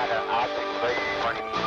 got an object right in front of you.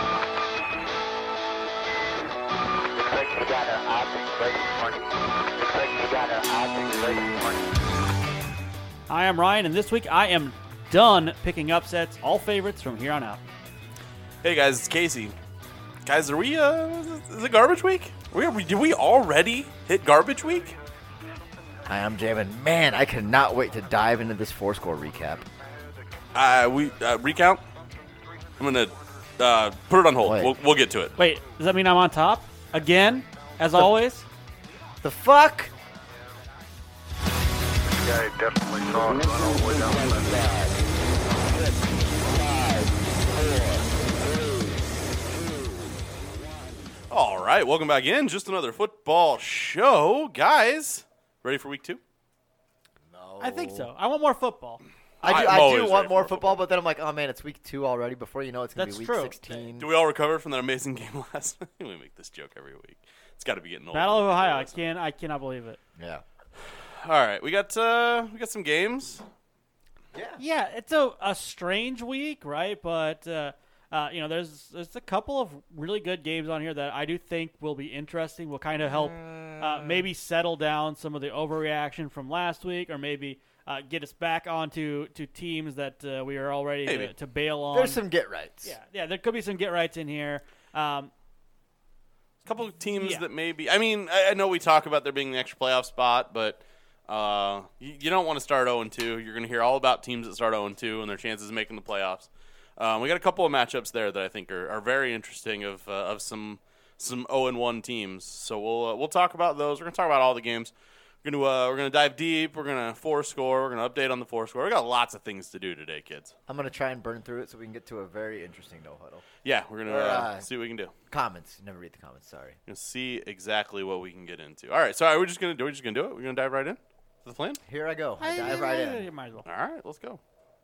Looks like you got an object right in front of you. Looks like you got an object right in front of you. Hi, I'm Ryan, and this week I am done picking upsets, all favorites from here on out. Hey guys, it's Casey. Guys, are we, is it garbage week? Did we already hit garbage week? Hi, I'm Jamin. Man, I cannot wait to dive into this four-score recap. Recount? I'm going to put it on hold. Wait. We'll get to it. Wait, does that mean I'm on top? Again? As always? The fuck? Yeah, I definitely saw it run all the way down the left. All right, welcome back in. Just another football show. Guys, ready for week 2? I think so. I want more football. I I'm do always want ready more for football, but then I'm like, oh man, it's week 2 already. Before you know it's going to That's be week true. 16. Do we all recover from that amazing game last night? We make this joke every week. It's got to be getting old. Battle of Ohio. I cannot believe it. Yeah. All right, we got some games. Yeah, it's a strange week, right? But there's a couple of really good games on here that I do think will be interesting. Will kind of help maybe settle down some of the overreaction from last week, or maybe get us back onto teams that we are all ready to bail on. There's some get-rights. Yeah, there could be some get-rights in here. A couple of teams that maybe. I mean, I know we talk about there being the extra playoff spot, but you don't want to start 0-2. You're going to hear all about teams that start 0-2 and their chances of making the playoffs. We got a couple of matchups there that I think are very interesting of some 0-1 teams. So we'll talk about those. We're going to talk about all the games. We're gonna dive deep. We're gonna four-score. We're gonna update on the four-score. We got lots of things to do today, kids. I'm going to try and burn through it so we can get to a very interesting no-huddle. Yeah, we're gonna see what we can do. Comments. Never read the comments, sorry. We're gonna see exactly what we can get into. All right, so are we just gonna do it? We're gonna dive right in. Is that the plan? Here I go. I dive right in. You might as well. All right, let's go.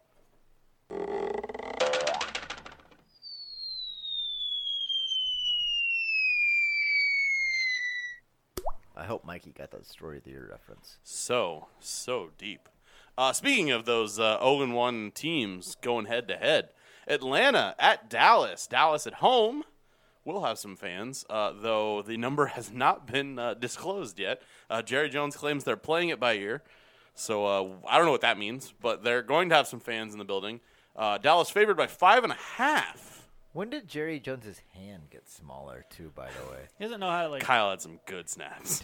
I hope Mikey got that story of the year reference. So deep. Speaking of those 0-1 teams going head-to-head, Atlanta at Dallas. Dallas at home will have some fans, though the number has not been disclosed yet. Jerry Jones claims they're playing it by ear, so I don't know what that means, but they're going to have some fans in the building. Dallas favored by 5.5. When did Jerry Jones's hand get smaller, too, by the way? He doesn't know how to Kyle had some good snaps.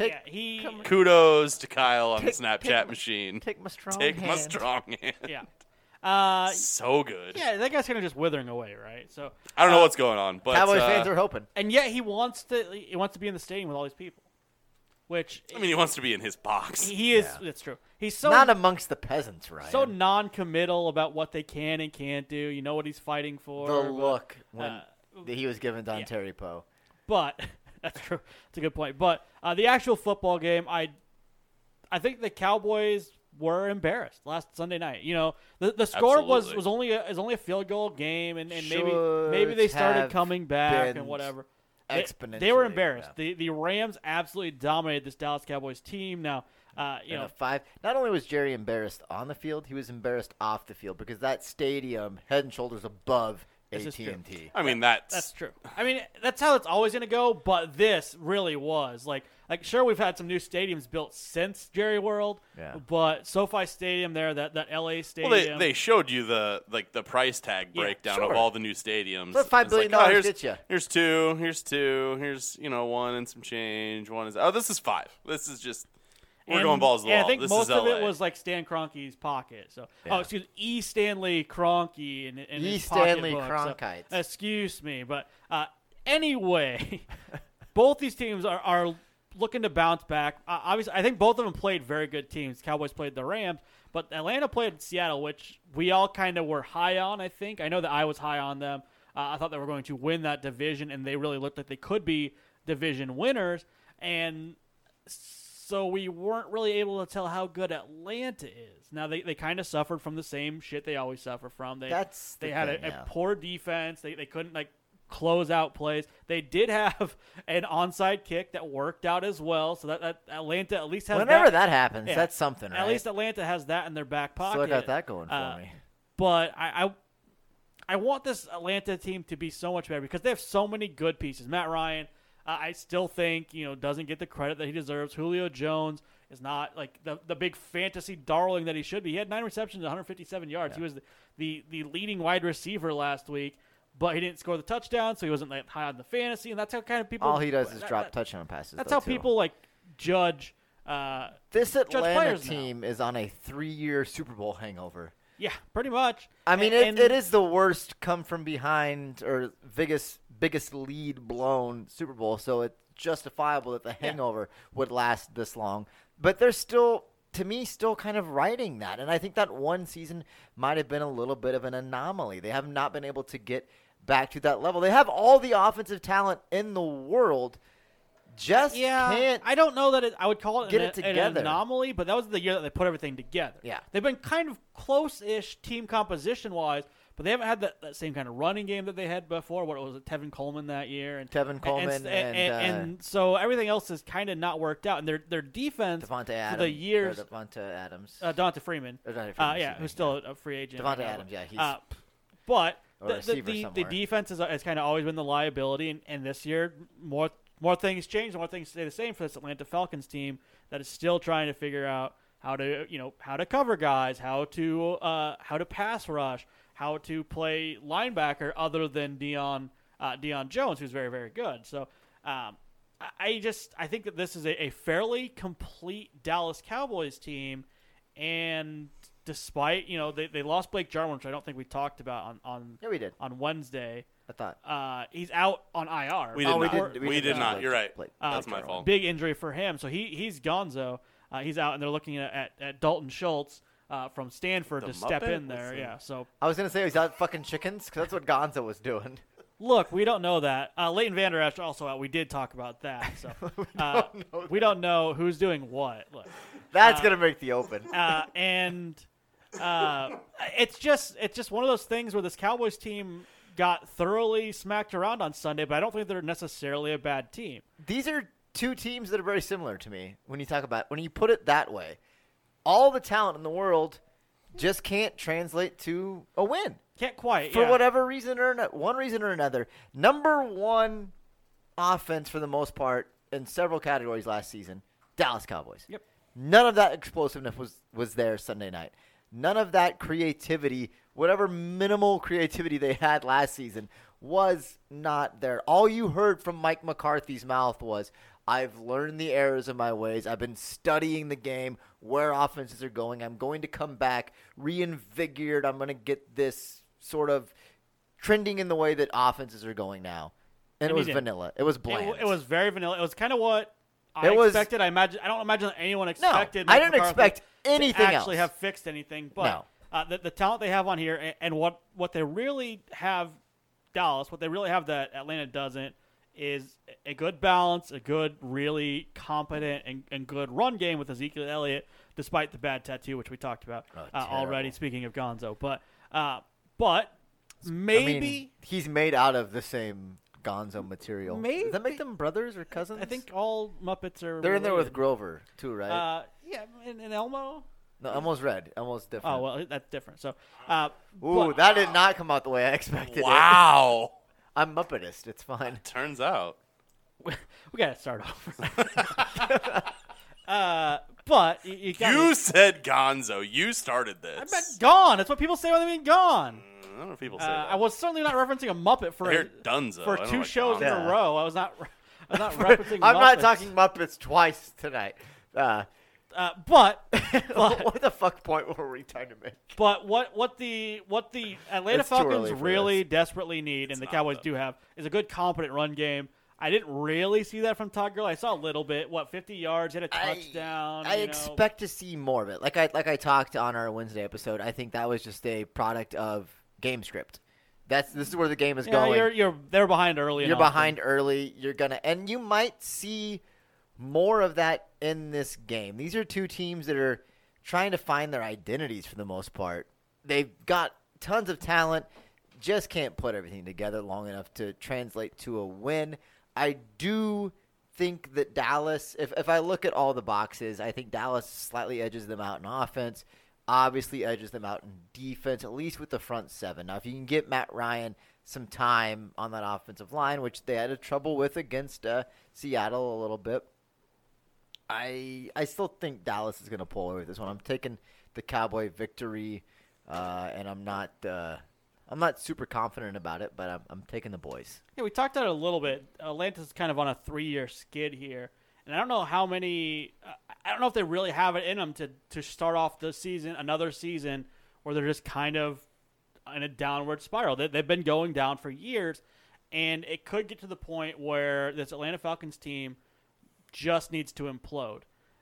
Kudos to Kyle on the Snapchat machine. Take my strong Take hand. my strong hand. Yeah. So good. Yeah, that guy's kind of just withering away, right? So I don't know what's going on, but Cowboys fans are hoping. and yet he wants to be in the stadium with all these people, which I mean, he wants to be in his box. he is. Yeah. That's true. He's so Not amongst the peasants, Ryan. so non-committal about what they can and can't do. You know what he's fighting for. The but, look when he was given Don Terry Poe. But that's true. That's a good point. But the actual football game, I think the Cowboys were embarrassed last Sunday night. You know, the score Absolutely. was only a field goal game, and maybe Should they started have coming back been and whatever. exponentially. They were embarrassed. Yeah. The Rams absolutely dominated this Dallas Cowboys team. Now, you know, Not only was Jerry embarrassed on the field, he was embarrassed off the field because that stadium, head and shoulders above This is true. AT&T. I mean, that's that's true. I mean, that's how it's always going to go. But this really was like sure, we've had some new stadiums built since Jerry World. Yeah. But SoFi Stadium there, that LA stadium. Well, they showed you the price tag breakdown sure. of all the new stadiums. What $5 It's billion like, here's, gets you? Here's two. Here's one and some change. One is this is 5. This is just we're going balls to the and wall. I think This most is of LA. it was like Stan Kroenke's pocket. So, Yeah. E. Stanley Kroenke and E. his Stanley pocketbook. Cronkites. So, excuse me, but anyway, both these teams are looking to bounce back. Obviously, I think both of them played very good teams. Cowboys played the Rams, but Atlanta played Seattle, which we all kind of were high on. I think I know that I was high on them. I thought they were going to win that division, and they really looked like they could be division winners. And so we weren't really able to tell how good Atlanta is. Now, they kind of suffered from the same shit they always suffer from. They had a poor defense. They couldn't, close out plays. They did have an onside kick that worked out as well, so that Atlanta at least has Whenever that happens, that's something, right? At least Atlanta has that in their back pocket. So I got that going for me. But I I want this Atlanta team to be so much better because they have so many good pieces. Matt Ryan, I still think, doesn't get the credit that he deserves. Julio Jones is not like the big fantasy darling that he should be. He had 9 receptions, 157 yards. Yeah. He was the leading wide receiver last week, but he didn't score the touchdown, so he wasn't that high on the fantasy. And that's how kind of people. All he does is drop touchdown passes. That's though, how too. people judge. This Atlanta players team is on a 3-year Super Bowl hangover. Yeah, pretty much. I mean, And- it is the worst come from behind or biggest lead blown Super Bowl, so it's justifiable that the hangover would last this long. But they're still, to me, still kind of riding that. And I think that one season might have been a little bit of an anomaly. They have not been able to get back to that level. They have all the offensive talent in the world, just can't. I don't know that I would call it get an, it together. an anomaly, but that was the year that they put everything together. Yeah. They've been kind of close-ish team composition-wise, but they haven't had that same kind of running game that they had before. What was it, Tevin Coleman that year? And Tevin Coleman and so everything else has kind of not worked out. And their defense Devontae for Adams. the years, Devontae Adams. Donta Freeman, Or Donta Freeman, excuse me. who's still a free agent. Devontae right now. Adams, yeah, he's but a receiver the somewhere. defense has kind of always been the liability, and this year more things change, more things stay the same for this Atlanta Falcons team that is still trying to figure out how to cover guys, how to pass rush, how to play linebacker other than Deion Jones, who's very, very good. So I think that this is a fairly complete Dallas Cowboys team, and despite they lost Blake Jarwin, which I don't think we talked about on Yeah, we did. on Wednesday. I thought. He's out on IR. We did not. didn't- We did not. Blake- You're right. Blake- That's Blake my fault. Big injury for him, so he's gonzo. He's out, and they're looking at Dalton Schultz from Stanford The to step Muppet? in there. What's Yeah. So I was gonna say he's out fucking chickens because that's what Gonzo was doing. look, we don't know that. Leighton Vander Esch also out. We did talk about that. So we don't know who's doing what. Look, That's gonna make the open. and it's just one of those things where this Cowboys team got thoroughly smacked around on Sunday, but I don't think they're necessarily a bad team. These are two teams that are very similar to me when you put it that way. All the talent in the world just can't translate to a win Can't quite for whatever reason or one reason or another. Number one offense for the most part in several categories last season, Dallas Cowboys. Yep. None of that explosiveness was there Sunday night. None of that creativity, whatever minimal creativity they had last season, was not there. All you heard from Mike McCarthy's mouth was, I've learned the errors of my ways. I've been studying the game, where offenses are going. I'm going to come back reinvigorated. I'm going to get this sort of trending in the way that offenses are going now. And it was vanilla. It was bland. It was very vanilla. It was kind of what I It was- expected. I don't imagine that anyone expected. I Mike didn't McCarthy expect anything to actually else. have fixed anything. But the talent they have on here and what they really have, Dallas, what they really have that Atlanta doesn't, is a good balance, a good, really competent and good run game with Ezekiel Elliott, despite the bad tattoo, which we talked about already. Speaking of Gonzo, but maybe I mean, he's made out of the same Gonzo material. Maybe. Does that make them brothers or cousins? I think all Muppets are. they're in there with related. Grover too, right? Yeah, and Elmo. No, Elmo's red. Elmo's different. Oh well, that's different. So, Ooh, that did not come out the way I expected it. Wow. I'm Muppetist. It's fine. Turns out. we gotta start over. But you got You said Gonzo. You started this. I meant gone. That's what people say when they mean gone. I don't know if people say that. I was certainly not referencing a Muppet I hear Dunzo. for I don't two like shows in Gonzo. a row. I was not referencing. I'm not Muppets. talking Muppets twice tonight. But What the fuck point were we trying to make? But what the Atlanta It's too early Falcons for really this. desperately need, and the not, Cowboys though. do have, is a good, competent run game. I didn't really see that from Todd Gurley. I saw a little bit. 50 yards, hit a touchdown. I expect to see more of it. Like I talked on our Wednesday episode. I think that was just a product of game script. This is where the game is going. They're behind early. You're and often. behind early. And you might see more of that in this game. These are two teams that are trying to find their identities for the most part. They've got tons of talent, just can't put everything together long enough to translate to a win. I do think that Dallas, if I look at all the boxes, I think Dallas slightly edges them out in offense. obviously edges them out in defense, at least with the front seven. Now, if you can get Matt Ryan some time on that offensive line, which they had trouble with against Seattle a little bit, I still think Dallas is going to pull away with this one. I'm taking the Cowboy victory, and I'm not super confident about it, but I'm taking the boys. Yeah, we talked about it a little bit. Atlanta's kind of on a 3-year skid here, and I don't know how many. I don't know if they really have it in them to start off the season, another season where they're just kind of in a downward spiral. They've been going down for years, and it could get to the point where this Atlanta Falcons team just needs to implode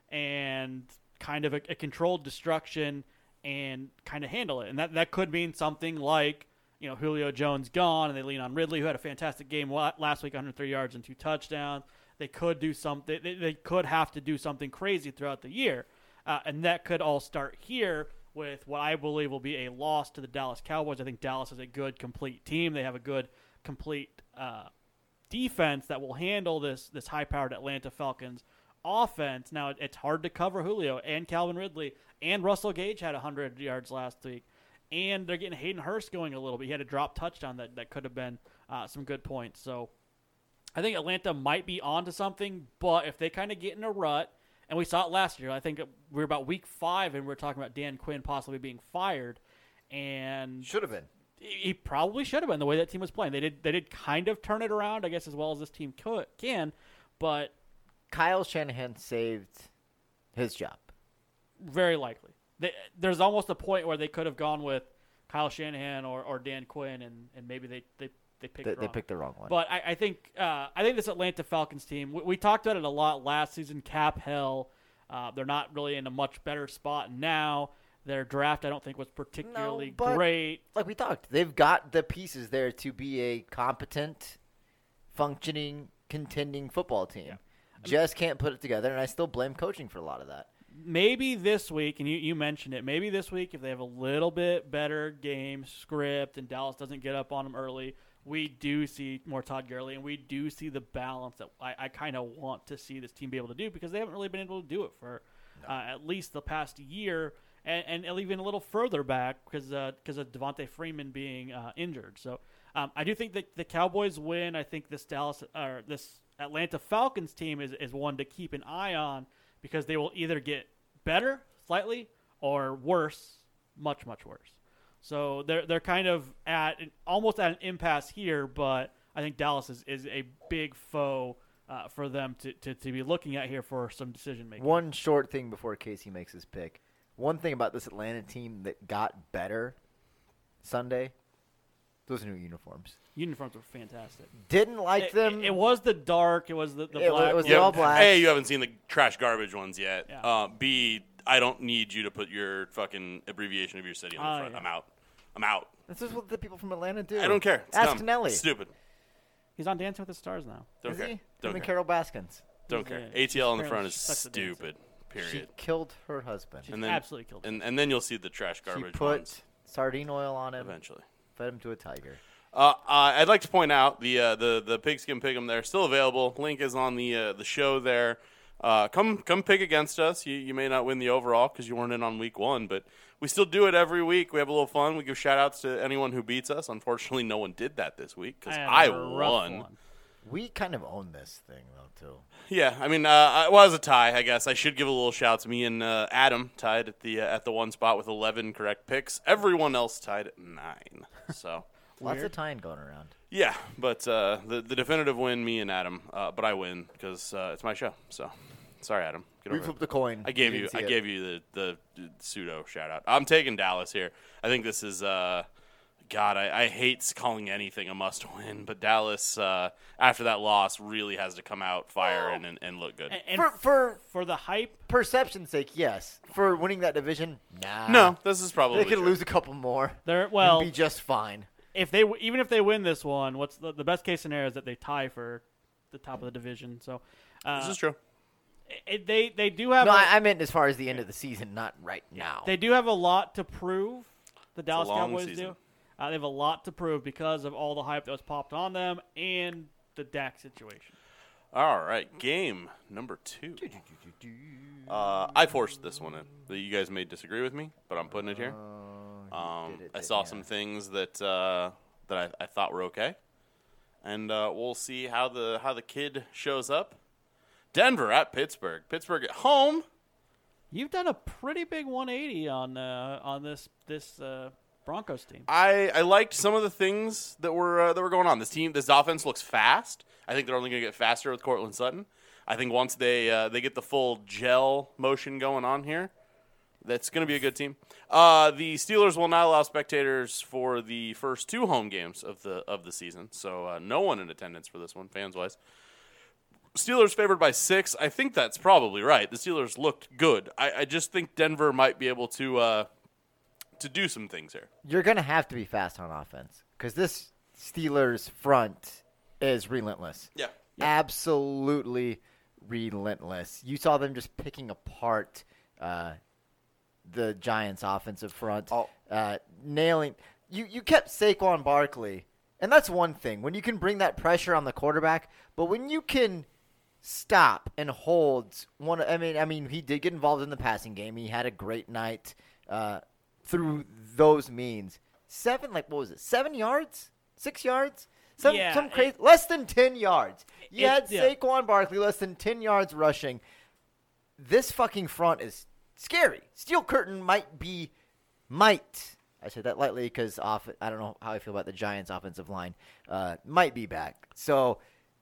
and kind of a controlled destruction and kind of handle it. And that could mean something like, Julio Jones gone and they lean on Ridley, who had a fantastic game last week, 103 yards and 2 touchdowns. They could do something. They could have to do something crazy throughout the year. And that could all start here with what I believe will be a loss to the Dallas Cowboys. I think Dallas is a good, complete team. They have a good, complete defense that will handle this high-powered Atlanta Falcons offense. Now, it's hard to cover Julio and Calvin Ridley, and Russell Gage had 100 yards last week, and they're getting Hayden Hurst going a little bit. He had a drop touchdown that could have been some good points. So I think Atlanta might be onto something, but if they kind of get in a rut, and we saw it last year, I think we were about week 5, and we were talking about Dan Quinn possibly being fired, and Should have been. he probably should have been the way that team was playing. They did kind of turn it around, I guess, as well as this team can, but Kyle Shanahan saved his job. very likely. There's almost a point where they could have gone with Kyle Shanahan or Dan Quinn, and maybe they picked They wrong. picked the wrong one. But I think this Atlanta Falcons team, we talked about it a lot last season, cap hell. They're not really in a much better spot now. Their draft, I don't think, was particularly but great. like we talked, they've got the pieces there to be a competent, functioning, contending football team. Just can't put it together, and I still blame coaching for a lot of that. Maybe this week, and you mentioned it, maybe this week if they have a little bit better game script and Dallas doesn't get up on them early, we do see more Todd Gurley, and we do see the balance that I kind of want to see this team be able to do, because they haven't really been able to do it for at least the past year, and even a little further back because of Devontae Freeman being injured. So I do think that the Cowboys win. I think this Atlanta Falcons team is one to keep an eye on, because they will either get better slightly or worse, much, much worse. So they're kind of almost at an impasse here, but I think Dallas is a big foe for them to be looking at here for some decision making. One short thing before Casey makes his pick. One thing about this Atlanta team that got better Sunday, those new uniforms. Uniforms were fantastic. Didn't like them. It was the dark. It was the black. It was Yeah, all black. A, you haven't seen the trash garbage ones yet. Yeah. B, I don't need you to put your fucking abbreviation of your city on the front. Yeah. I'm out. This is what the people from Atlanta do. I don't care. It's Ask dumb. Nelly. Stupid. He's on Dancing with the Stars now. Don't Is care. he? Don't Him and care. Carol Baskins. Don't Yeah, care. she's ATL on the apparently front is sucks at dancing. stupid. She Period. killed her husband. And then Absolutely killed him. and then you'll see the trash She garbage put ones sardine oil on him, eventually. fed him to a tiger. I'd like to point out the Pigskin Pick'em there still available. Link is on the show there. Come pick against us. You may not win the overall because you weren't in on week 1, but we still do it every week. We have a little fun. We give shout outs to anyone who beats us. Unfortunately, no one did that this week because had I a rough won. one. We kind of own this thing, though, too. Yeah, I mean, it was a tie. I guess I should give a little shout out to me and Adam tied at the one spot with 11 correct picks. Everyone else tied at 9. So. Lots of tying going around. Yeah, but the definitive win, me and Adam. But I win because it's my show. So, sorry, Adam. Get We over it. flipped the coin. I gave You you didn't see it. gave you the pseudo shout out. I'm taking Dallas here. I think this is God. I hate calling anything a must win, but Dallas after that loss really has to come out firing and look good. And for the hype, Perception's sake, yes. For winning that division, nah. No, this is probably They could true. lose a couple more they're and be just fine. even if they win this one, what's the best case scenario is that they tie for the top of the division. So This is true. they do have No, I meant as far as the end of the season, not right now. they do have a lot to prove. The Dallas long Cowboys season. do. They have a lot to prove because of all the hype that was popped on them and the Dak situation. All right, game number 2. I forced this one in. You guys may disagree with me, but I'm putting it here. I saw some things that I thought were okay, and we'll see how the kid shows up. Denver at Pittsburgh. Pittsburgh at home. You've done a pretty big 180 on this Broncos team. I liked some of the things that were going on. This offense looks fast. I think they're only going to get faster with Cortland Sutton. I think once they get the full gel motion going on here, that's going to be a good team. The Steelers will not allow spectators for the first 2 home games of the season, so no one in attendance for this one, fans wise. Steelers favored by 6. I think that's probably right. The Steelers looked good. I just think Denver might be able to do some things here. You're going to have to be fast on offense because this Steelers front is relentless. Yeah. Absolutely relentless. You saw them just picking apart the Giants' offensive front, nailing. You kept Saquon Barkley, and that's one thing. When you can bring that pressure on the quarterback, but when you can stop and hold one. I mean, he did get involved in the passing game. He had a great night through those means. 7 yards? 6 yards? Some crazy, less than 10 yards. You had Saquon Barkley less than 10 yards rushing. This fucking front is scary. Steel Curtain might. I said that lightly because I don't know how I feel about the Giants' offensive line. Might be back. So,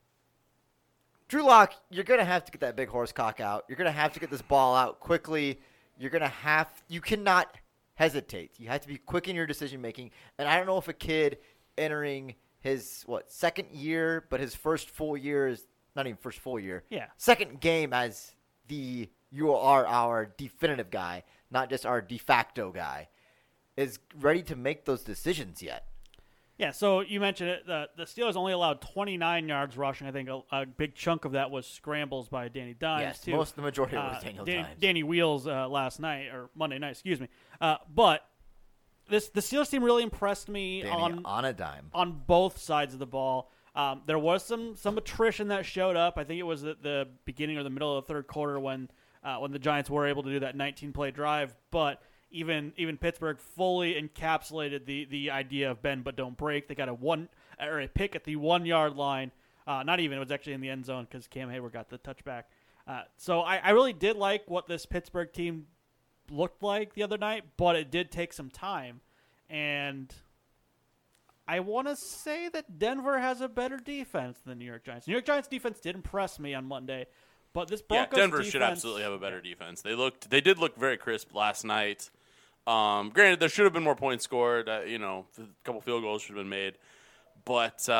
Drew Lock, you're going to have to get that big horse cock out. You're going to have to get this ball out quickly. You cannot hesitate. You have to be quick in your decision making. And I don't know if a kid entering his second year, but his first full year is not even first full year. Yeah. Second game as you are our definitive guy, not just our de facto guy, is ready to make those decisions yet. Yeah, so you mentioned it. The Steelers only allowed 29 yards rushing. I think a big chunk of that was scrambles by Danny Dimes, yes, too. Most of the majority was Daniel Dimes. Danny Wheels last night, or Monday night, excuse me. But the Steelers team really impressed me on a dime. On both sides of the ball. There was some attrition that showed up. I think it was at the beginning or the middle of the third quarter when the Giants were able to do that 19-play drive. But even Pittsburgh fully encapsulated the idea of bend but don't break. They got a pick at the 1 yard line. Not even, it was actually in the end zone because Cam Hayward got the touchback. So I really did like what this Pittsburgh team looked like the other night, but it did take some time. And I want to say that Denver has a better defense than the New York Giants. The New York Giants defense did impress me on Monday, but this Broncos Denver defense, should absolutely have a better defense. They did look very crisp last night. Granted, there should have been more points scored. A couple field goals should have been made. But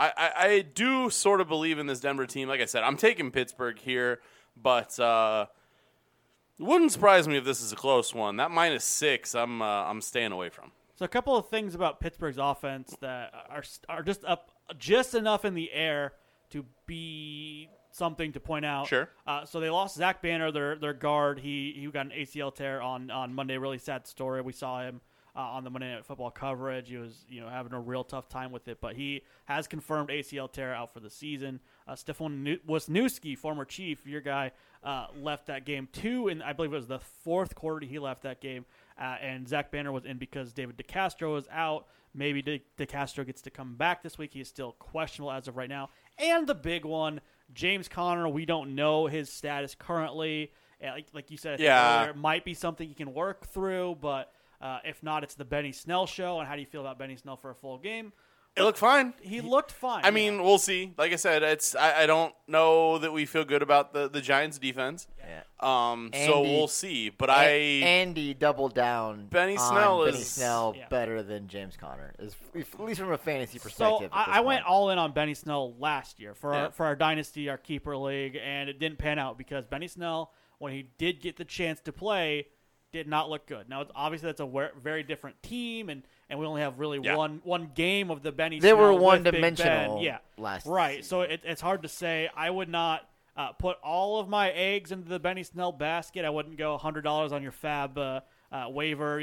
I do sort of believe in this Denver team. Like I said, I'm taking Pittsburgh here, but it wouldn't surprise me if this is a close one. That -6, I'm staying away from. So a couple of things about Pittsburgh's offense that are just up just enough in the air to be something to point out. Sure. So they lost Zach Banner, their guard. He got an ACL tear on Monday. Really sad story. We saw him on the Monday Night Football coverage. He was having a real tough time with it, but he has confirmed ACL tear out for the season. Stefan Wisniewski, former Chief, your guy, left that game too, and I believe it was the fourth quarter he left that game. And Zach Banner was in because David DeCastro is out. Maybe DeCastro gets to come back this week. He is still questionable as of right now. And the big one, James Conner, we don't know his status currently. Like you said, I think earlier, it might be something you can work through, but if not, it's the Benny Snell show. And how do you feel about Benny Snell for a full game? It looked fine. He looked fine. I mean, we'll see. Like I said, I don't know that we feel good about the Giants' defense. Yeah. So we'll see. But Andy doubled down. Benny Snell better than James Conner, at least from a fantasy perspective. So I went all in on Benny Snell last year for our dynasty, our keeper league, and it didn't pan out because Benny Snell, when he did get the chance to play, did not look good. Now, obviously, that's a very different team, and we only have really one game of the Benny Snell. They were one-dimensional last right. season. So it's hard to say. I would not put all of my eggs into the Benny Snell basket. I wouldn't go $100 on your fab waiver,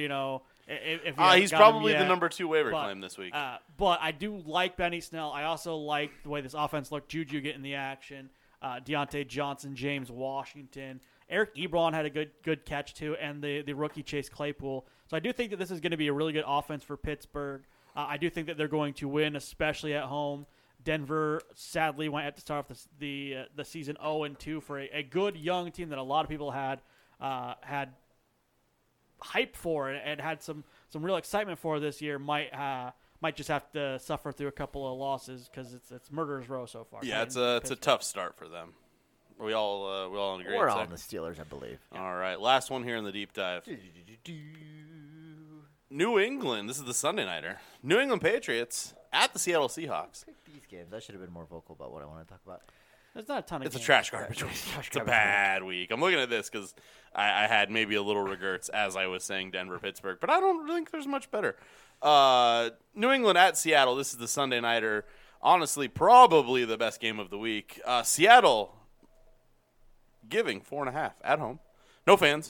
if he's probably the number 2 waiver claim this week. But I do like Benny Snell. I also like the way this offense looked. Juju getting the action. Deontay Johnson, James Washington. Eric Ebron had a good catch, too, and the rookie Chase Claypool. So I do think that this is going to be a really good offense for Pittsburgh. I do think that they're going to win, especially at home. Denver, sadly, went to start off the season 0-2 for a good young team that a lot of people had hype for and had some real excitement for this year. Might just have to suffer through a couple of losses because it's murderer's row so far. Yeah, it's a tough start for them. We all agree. We're all on the Steelers, I believe. All right, last one here in the deep dive. New England. This is the Sunday nighter. New England Patriots at the Seattle Seahawks. Pick these games. I should have been more vocal about what I want to talk about. There's not a ton of It's a games. trash garbage week. It's a bad week. I'm looking at this because I had maybe a little regrets as I was saying Denver-Pittsburgh, but I don't think there's much better. New England at Seattle. This is the Sunday nighter. Honestly, probably the best game of the week. Seattle giving 4.5 at home. No fans.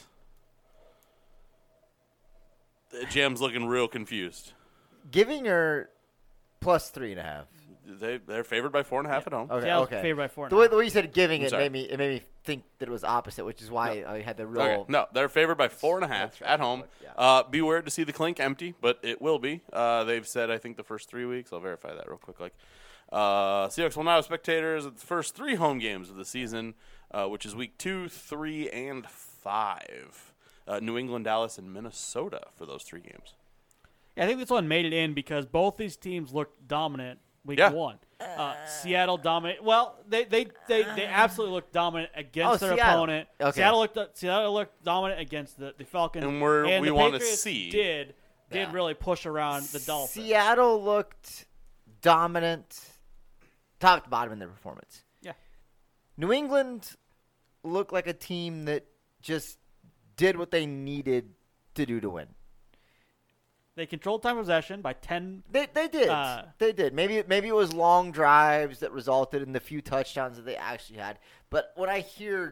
Jam's looking real confused. Giving or plus 3.5? They're favored by 4.5 at home. Okay, Seattle's okay. favored by 4.5. The way you said giving, I'm it sorry. made me think that it was opposite, which is why I had the real. Okay. No, they're favored by 4.5 That's right. at home. Yeah. Beware to see the clink empty, but it will be. They've said, I think, the first 3 weeks. I'll verify that real quick. Seahawks will now have spectators at the first 3 home games of the season, which is week 2, 3, and 5. New England, Dallas, and Minnesota for those 3 games. Yeah, I think this one made it in because both these teams looked dominant week Yeah. 1. Seattle dominant. Well, they absolutely looked dominant against their Seattle. opponent. Okay. Seattle looked dominant against the Falcons. And we the want to Patriots see. did Yeah. really push around the Dolphins. Seattle looked dominant, top to bottom in their performance. Yeah. New England looked like a team that just did what they needed to do to win. They controlled time of possession by 10. They did. They did. Maybe it was long drives that resulted in the few touchdowns that they actually had. But when I hear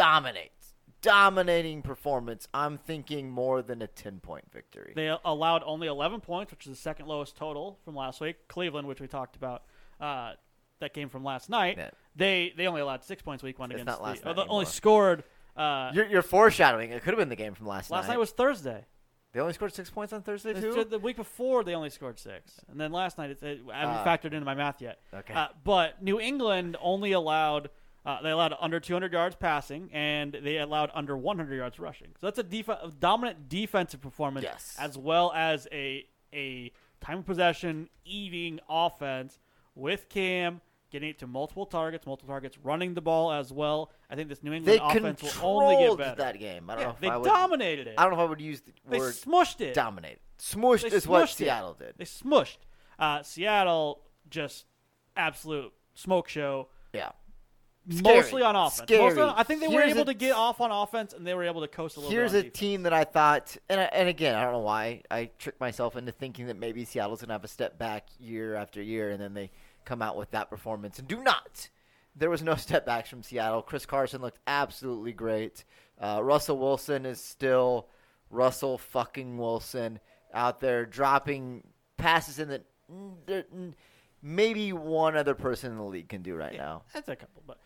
dominating performance, I'm thinking more than a 10-point victory. They allowed only 11 points, which is the second lowest total from last week. Cleveland, which we talked about, that came from last night. Yeah. They only allowed 6 points week 1 It's against not last night they only anymore. scored. You're foreshadowing. It could have been the game from last night. Last night was Thursday. They only scored 6 points on Thursday, It's too? the week before, they only scored 6. And then last night, I haven't factored into my math yet. Okay. But New England only allowed they allowed under 200 yards passing, and they allowed under 100 yards rushing. So that's a dominant defensive performance, Yes. as well as a time of possession eating offense with Cam getting it to multiple targets, running the ball as well. I think this New England They offense will only get controlled better. that game. I don't know if They I would, dominated it. I don't know if I would use the They word smushed it. dominate. Smushed They is what smushed it. Seattle did. They smushed. Seattle just absolute smoke show. Yeah. Mostly on offense. Scary. I think they were Here's able a- to get off on offense, and they were able to coast a little Here's bit a on defense. team that I thought, and again, I don't know why I tricked myself into thinking that maybe Seattle's going to have a step back year after year, and then they come out with that performance and do not. There was no step backs from Seattle. Chris Carson looked absolutely great. Russell Wilson is still Russell fucking Wilson out there dropping passes in that maybe one other person in the league can do right now. That's a couple, but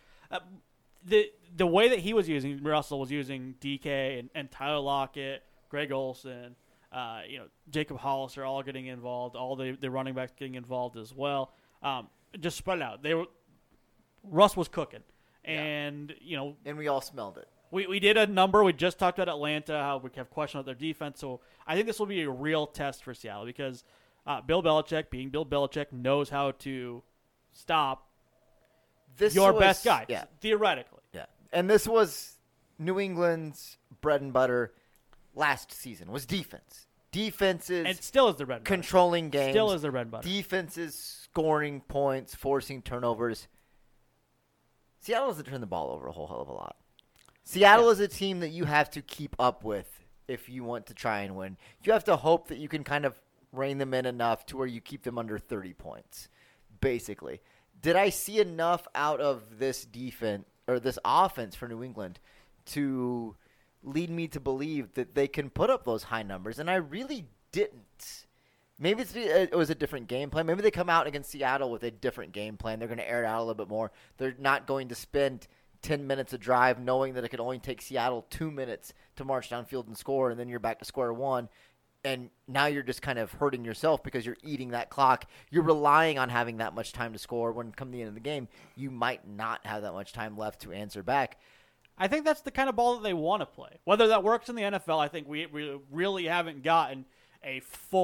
the way that he was using Russell was using DK and Tyler Lockett, Greg Olsen, Jacob Hollister all getting involved, all the running backs getting involved as well. Just spread it out. Russ was cooking, and And we all smelled it. We did a number. We just talked about Atlanta, how we have questions about their defense. So I think this will be a real test for Seattle because Bill Belichick, being Bill Belichick, knows how to stop your best guy, Yeah. theoretically. Yeah. And this was New England's bread and butter last season was defense. Defenses And still is their bread and butter. controlling games. Still is their bread and butter. Defenses scoring points, forcing turnovers. Seattle doesn't turn the ball over a whole hell of a lot. Seattle is a team that you have to keep up with if you want to try and win. You have to hope that you can kind of rein them in enough to where you keep them under 30 points, basically. Did I see enough out of this defense or this offense for New England to lead me to believe that they can put up those high numbers? And I really didn't. Maybe it was a different game plan. Maybe they come out against Seattle with a different game plan. They're going to air it out a little bit more. They're not going to spend 10 minutes of drive knowing that it could only take Seattle 2 minutes to march downfield and score, and then you're back to square one. And now you're just kind of hurting yourself because you're eating that clock. You're relying on having that much time to score. When come the end of the game, you might not have that much time left to answer back. I think that's the kind of ball that they want to play. Whether that works in the NFL, I think we really haven't gotten a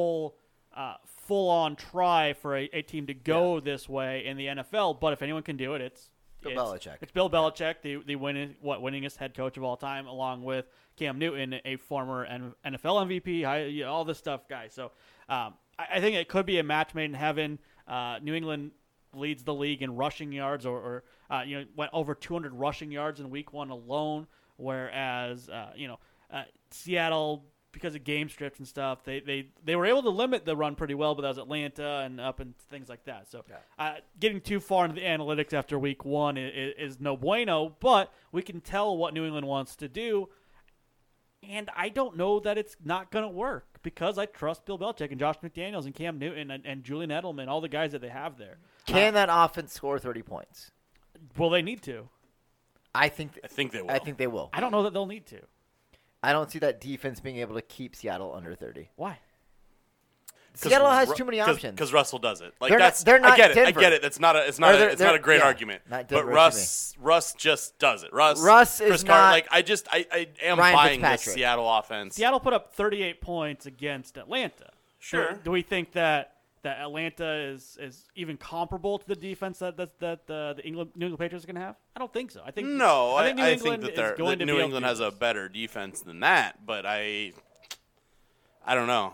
full-on try for a team to go this way in the NFL. But if anyone can do it, it's Bill Belichick. It's Bill Belichick, the winningest head coach of all time, along with Cam Newton, a former NFL MVP, all this stuff, guys. So I think it could be a match made in heaven. New England leads the league in rushing yards, or went over 200 rushing yards in Week 1 alone, whereas Seattle, because of game strips and stuff, they were able to limit the run pretty well, but that was Atlanta and up and things like that. So getting too far into the analytics after Week 1 is no bueno, but we can tell what New England wants to do, and I don't know that it's not going to work because I trust Bill Belichick and Josh McDaniels and Cam Newton and Julian Edelman, all the guys that they have there. Can that offense score 30 points? Will they need to? I think they will. I think they will. I don't know that they'll need to. I don't see that defense being able to keep Seattle under 30. Why? Seattle has too many options. Because Russell does it. Like they're not I get it. Denver. I get it. It's not a great argument. But Russ just does it. Russ is Chris not. Carter, I am Ryan buying this Fitzpatrick. Seattle offense. Seattle put up 38 points against Atlanta. Sure. Do we think that Atlanta is even comparable to the defense that the New England Patriots are going to have? I don't think so. I think New England that New England has a better defense than that. But I don't know.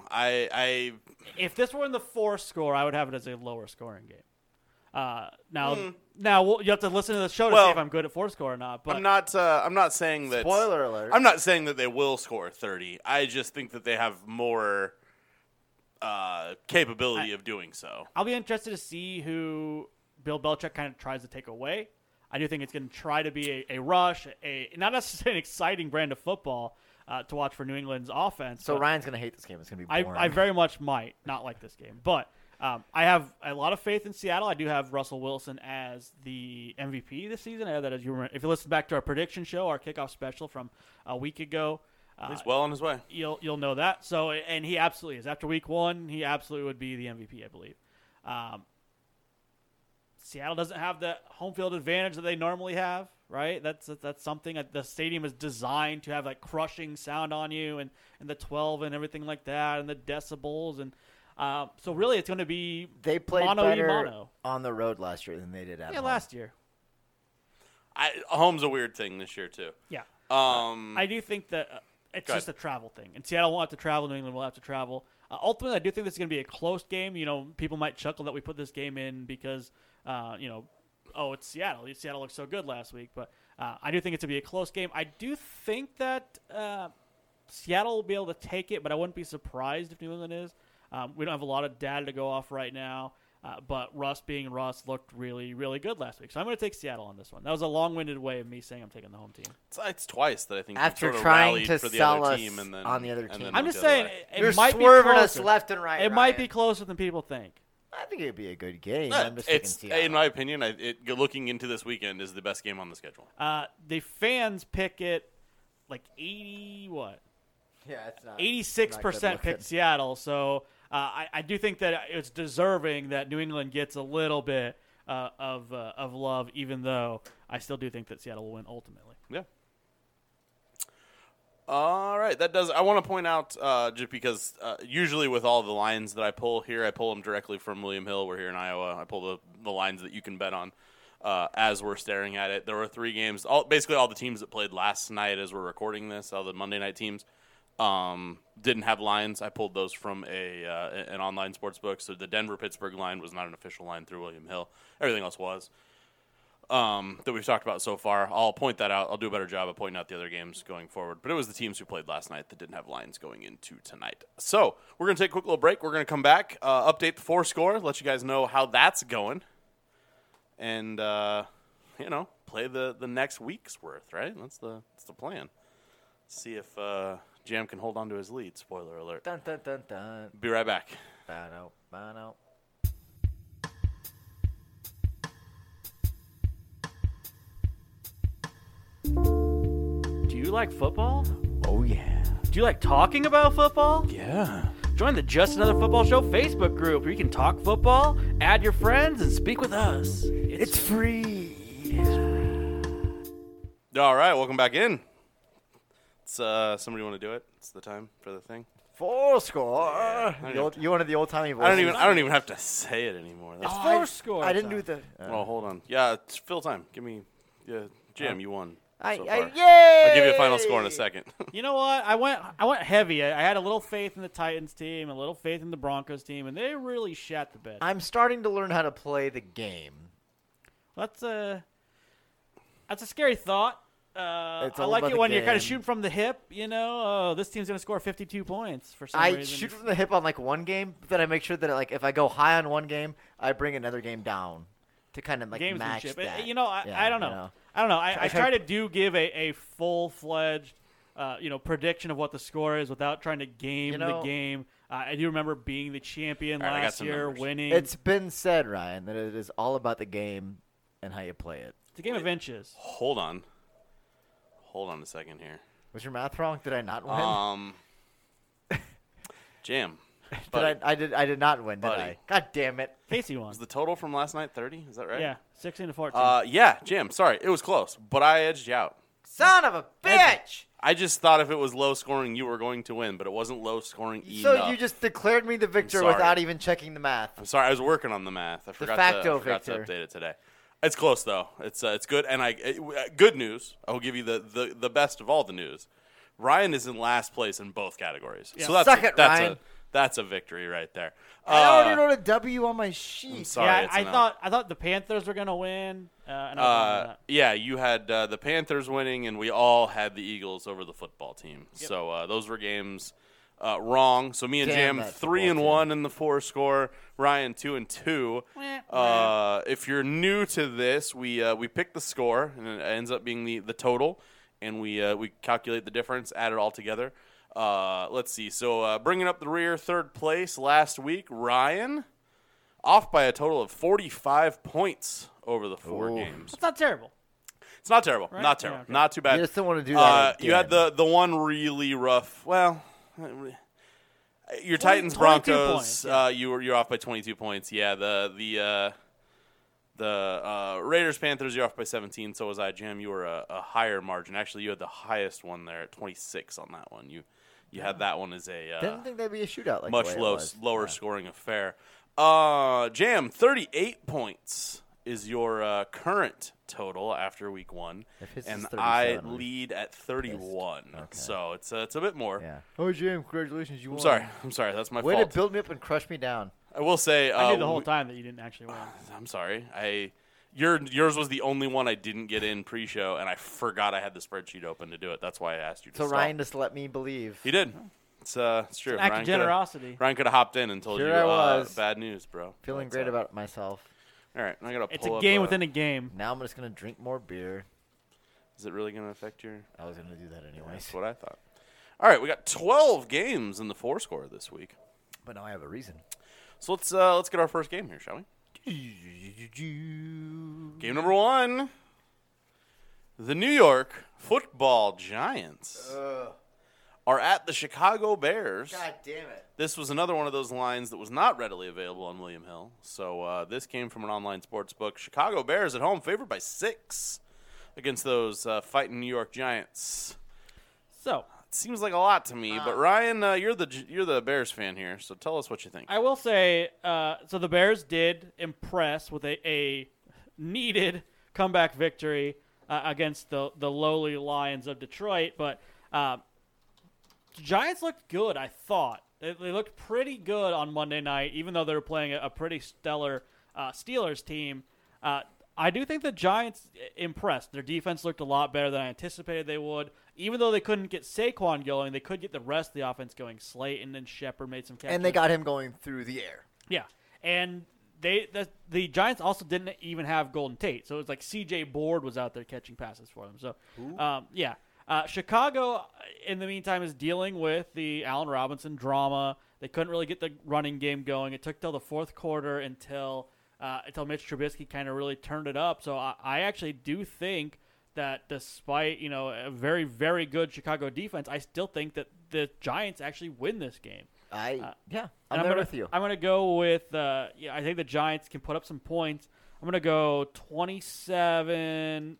If this were in the 4 score, I would have it as a lower scoring game. Now you have to listen to the show to see if I'm good at 4 score or not. But I'm not saying that. Spoiler alert. I'm not saying that they will score 30. I just think that they have more capability of doing so. I'll be interested to see who Bill Belichick kind of tries to take away. I do think it's going to try to be a rush, not necessarily an exciting brand of football to watch for New England's offense. So Ryan's going to hate this game. It's going to be boring. I very much might not like this game. But I have a lot of faith in Seattle. I do have Russell Wilson as the MVP this season. I have that as if you listen back to our prediction show, our kickoff special from a week ago. He's well on his way. You'll know that. So, and he absolutely is. After Week 1, he absolutely would be the MVP, I believe. Seattle doesn't have the home field advantage that they normally have, right? That's something. The stadium is designed to have like crushing sound on you, and the 12 and everything like that, and the decibels, and so really it's going to be they played mono better mono on the road last year than they did at home. last year. Home's a weird thing this year too. Yeah. I do think that it's just a travel thing. And Seattle won't have to travel. New England will have to travel. Ultimately, I do think this is going to be a close game. People might chuckle that we put this game in because, it's Seattle. Seattle looked so good last week. But I do think it's going to be a close game. I do think that Seattle will be able to take it, but I wouldn't be surprised if New England is. We don't have a lot of data to go off right now. But Russ being Russ looked really, really good last week. So I'm going to take Seattle on this one. That was a long-winded way of me saying I'm taking the home team. It's twice that I think after sort of trying to for the sell other us team and then, on the other team. I'm just saying You're it might be swerving closer. us left and right. It might be closer than people think. I think it'd be a good game. I'm just taking Seattle. In my opinion, looking into this weekend is the best game on the schedule. The fans pick it like 80 what? Yeah, it's not. 86% picked Seattle. So I do think that it's deserving that New England gets a little bit of love, even though I still do think that Seattle will win ultimately. Yeah. All right, that does. I want to point out just because usually with all the lines that I pull here, I pull them directly from William Hill. We're here in Iowa. I pull the lines that you can bet on as we're staring at it. There were 3 games. Basically, all the teams that played last night as we're recording this, all the Monday night teams, didn't have lines. I pulled those from an online sports book. So the Denver-Pittsburgh line was not an official line through William Hill. Everything else was. That we've talked about so far. I'll point that out. I'll do a better job of pointing out the other games going forward. But it was the teams who played last night that didn't have lines going into tonight. So we're going to take a quick little break. We're going to come back, update the 4 score, let you guys know how that's going, and play the next week's worth. Right? That's the plan. See if Jam can hold on to his lead. Spoiler alert. Dun, dun, dun, dun. Be right back. Bow, bow. Do you like football? Oh, yeah. Do you like talking about football? Yeah. Join the Just Another Football Show Facebook group where you can talk football, add your friends, and speak with us. It's free. All right, welcome back in. It's somebody want to do it? It's the time for the thing. Four score. You wanted the old-timey voice. I don't even have to say it anymore. That's, Four score. I didn't do the... oh, hold on. Yeah, it's fill time. Give me Jim, you won. So far. Yay! I'll give you a final score in a second. You know what? I went heavy. I had a little faith in the Titans team, a little faith in the Broncos team, and they really shat the bed. I'm starting to learn how to play the game. That's a scary thought. It's I all like about it the when you're kind game. of shooting from the hip. You know, this team's going to score 52 points for some I reason. shoot from the hip on like one game, but then I make sure that like if I go high on one game, I bring another game down to kind of like match Gamesmanship. that. You know, I don't know. you know. I don't know. I I try try- to give a full-fledged, prediction of what the score is without trying to game You know- the game. I do remember being the champion All right, I got last some year, numbers. winning. It's been said, Ryan, that it is all about the game and how you play it. It's a game of inches. Hold on a second here. Was your math wrong? Did I not win? Jam. I did not win, did Buddy. I? God damn it. Casey won. Was the total from last night 30? Is that right? Yeah, 16 to 14. Yeah, Jim. Sorry, it was close, but I edged you out. Son of a bitch! I just thought if it was low scoring, you were going to win, but it wasn't low scoring So enough. you just declared me the victor sorry. without even checking the math. I'm sorry, I was working on the math. I forgot facto to victor. update it today. It's close though. It's good, and good news. I will give you the best of all the news. Ryan is in last place in both categories. Yeah. So that's Suck it, Ryan. That's a victory right there. I already wrote a W on my sheet. I'm sorry. yeah, it's I an L. thought the Panthers were going to win. And I was Yeah, you had the Panthers winning, and we all had the Eagles over the football team. Yep. So those were games wrong. So me and Damn Jam that 3-1 in the 4 score. Ryan 2-2. If you're new to this, we pick the score, and it ends up being the total, and we calculate the difference, add it all together. Let's see. So bringing up the rear, third place last week, Ryan, off by a total of 45 points over the 4 Ooh. games. It's not terrible. It's not terrible. Right? Not terrible. Yeah, okay. Not too bad. You just don't want to do that You had again. the one really rough. Well, your 22 Titans points, Broncos. yeah. You're off by 22 points. Yeah. The Raiders Panthers. You're off by 17. So was I. Jam. You were a higher margin. Actually, you had the highest one there at 26 on that one. You had that one as a Didn't think that'd be a shootout like much the way it was. lower Yeah. scoring affair. Jam, 38 points is your current total after week 1, If his and is I 37, lead at 31. Okay. So it's a bit more. Yeah. Oh, Jim, congratulations, you I'm won. sorry. That's my Way fault. to build me up and crush me down. I will say. I knew the whole time that you didn't actually win. I'm sorry. Yours was the only one I didn't get in pre-show, and I forgot I had the spreadsheet open to do it. That's why I asked you to So stop. Ryan just let me believe. He did. It's true. An act of generosity. Ryan could have hopped in and told Sure you I was. bad news, bro. Feeling But, great about myself. All right, I gotta It's pull a up, game within a game. Now I'm just going to drink more beer. Is it really going to affect your? I was going to do that anyways. That's what I thought. All right, we got 12 games in the 4 score this week. But now I have a reason. So let's get our first game here, shall we? Game number 1. The New York Football Giants are at the Chicago Bears. God damn it. This was another one of those lines that was not readily available on William Hill. So this came from an online sports book. Chicago Bears at home favored by 6 against those fighting New York Giants. So It seems like a lot to me, but Ryan, you're the Bears fan here, so tell us what you think. I will say, so the Bears did impress with a needed comeback victory against the lowly Lions of Detroit, but the Giants looked good, I thought. They looked pretty good on Monday night, even though they were playing a pretty stellar Steelers team. I do think the Giants impressed. Their defense looked a lot better than I anticipated they would. Even though they couldn't get Saquon going, they could get the rest of the offense going. Slayton and Shepard made some catches. And they got him going through the air. Yeah, and the Giants also didn't even have Golden Tate, so it was like C.J. Board was out there catching passes for them. So, Chicago, in the meantime, is dealing with the Allen Robinson drama. They couldn't really get the running game going. It took till the fourth quarter until Mitch Trubisky kind of really turned it up. So I actually do think that despite a very, very good Chicago defense, I still think that the Giants actually win this game. I'm there with you. I'm going to go with I think the Giants can put up some points. I'm going to go 27-20.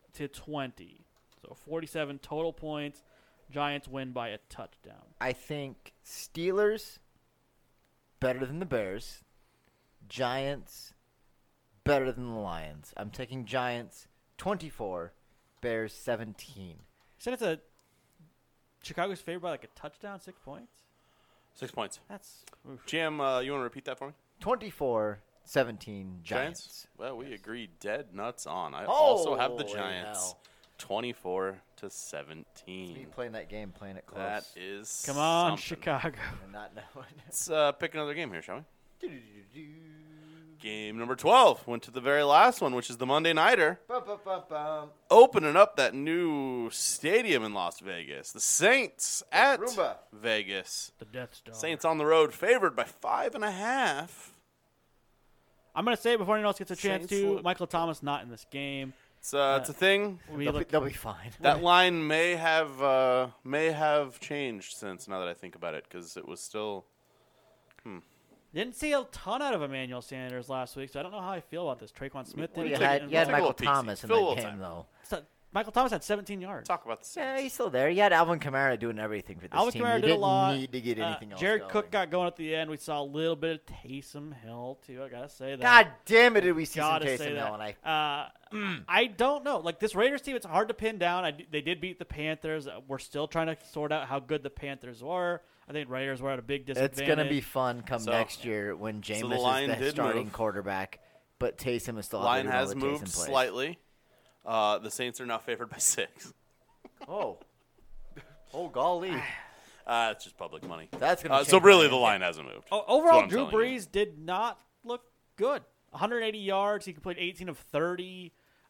So 47 total points. Giants win by a touchdown. I think Steelers better than the Bears. Giants better than the Lions. I'm taking Giants 24, Bears 17. You said Chicago's favored by like a touchdown, 6 points? 6 points. That's oof. Jim, you want to repeat that for me? 24-17 Giants. Well, we agree dead nuts on. I also have the Giants. Hell. 24-17. Me playing that game, playing it close. That is Come on, something. Chicago. And not knowing. Let's pick another game here, shall we? Game number 12 went to the very last one, which is the Monday Nighter. Opening up that new stadium in Las Vegas. The Saints at Roomba. Vegas. The Death Star. Saints on the road, favored by 5.5. I'm going to say it before anyone else gets a chance Saints to. look- Michael Thomas not in this game. It's a thing. They'll be fine. That line may have changed since, now that I think about it, because it was still. Didn't see a ton out of Emmanuel Sanders last week, so I don't know how I feel about this. Traquan Smith Well, didn't you take had it. take a Michael little peek. Thomas in Fill a that little game, time. though. Michael Thomas had 17 yards. Talk about the Yeah, Saints. he's still there. You had Alvin Kamara doing everything for this Alvin team. Kamara You did a didn't lot. need to get anything else Jared going. Cook got going at the end. We saw a little bit of Taysom Hill, too. I got to say that. God damn it, did we see some Gotta say Taysom that. Hill? And I don't know. Like, this Raiders team, it's hard to pin down. They did beat the Panthers. We're still trying to sort out how good the Panthers were. I think Raiders were at a big disadvantage. It's going to be fun come So- next year when Jameis line is the did starting move. quarterback, but Taysom is still out Line there doing all has the moved Taysom plays. slightly. The Saints are now favored by 6. Oh. Oh, golly. It's just public money. That's going to So really, the line hasn't moved. Overall, I'm Drew telling you. Brees did not look good. 180 yards. He completed 18 of 30.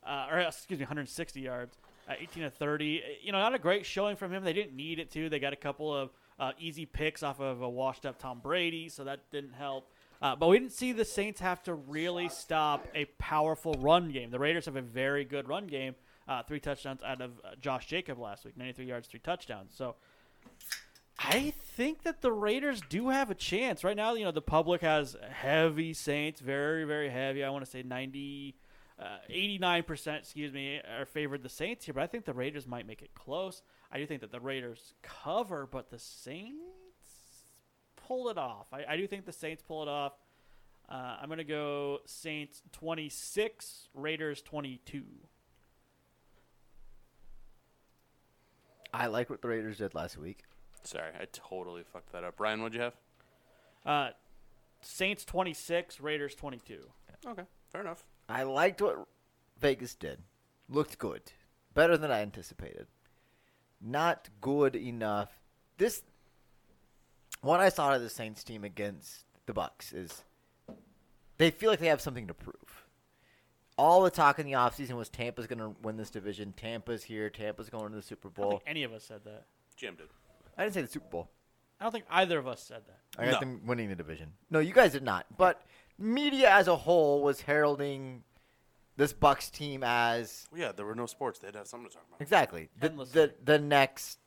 160 yards. 18 of 30. Not a great showing from him. They didn't need it to. They got a couple of easy picks off of a washed-up Tom Brady, so that didn't help. But we didn't see the Saints have to really stop a powerful run game. The Raiders have a very good run game. 3 touchdowns out of Josh Jacob last week. 93 yards, 3 touchdowns. So I think that the Raiders do have a chance. Right now, the public has heavy Saints, very, very heavy. I want to say 89%, are favored the Saints here, but I think the Raiders might make it close. I do think that the Raiders cover, but the Saints pull it off. I do think the Saints pull it off. I'm going to go Saints 26, Raiders 22. I like what the Raiders did last week. Sorry, I totally fucked that up. Ryan, what'd you have? Saints 26, Raiders 22. Okay, fair enough. I liked what Vegas did. Looked good. Better than I anticipated. Not good enough. What I saw of the Saints team against the Bucs is they feel like they have something to prove. All the talk in the offseason was Tampa's going to win this division. Tampa's here. Tampa's going to the Super I don't Bowl. think any of us said that. Jim did. I didn't say the Super Bowl. I don't think either of us said that. I got No. them winning the division. No, you guys did not. But media as a whole was heralding this Bucs team as Well, yeah, there were no sports. They'd have something to talk about. exactly Endlessly. the next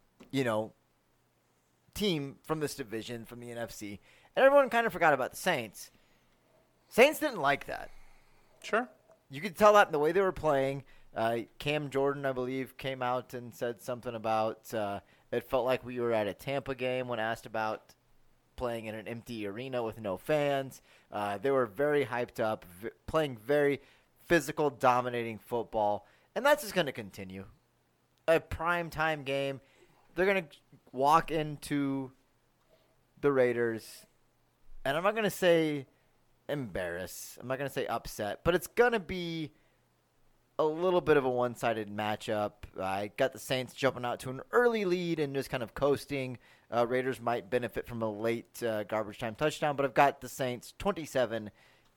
team from this division from the NFC, and everyone kind of forgot about the Saints. Saints didn't like that. Sure. You could tell that in the way they were playing. Cam Jordan, I believe, came out and said something about it felt like we were at a Tampa game when asked about playing in an empty arena with no fans. They were very hyped up, playing very physical, dominating football, and that's just going to continue. A primetime game, they're going to walk into the Raiders, and I'm not going to say embarrass. I'm not going to say upset, but it's going to be a little bit of a one-sided matchup. I got the Saints jumping out to an early lead and just kind of coasting. Raiders might benefit from a late garbage time touchdown, but I've got the Saints 27-18.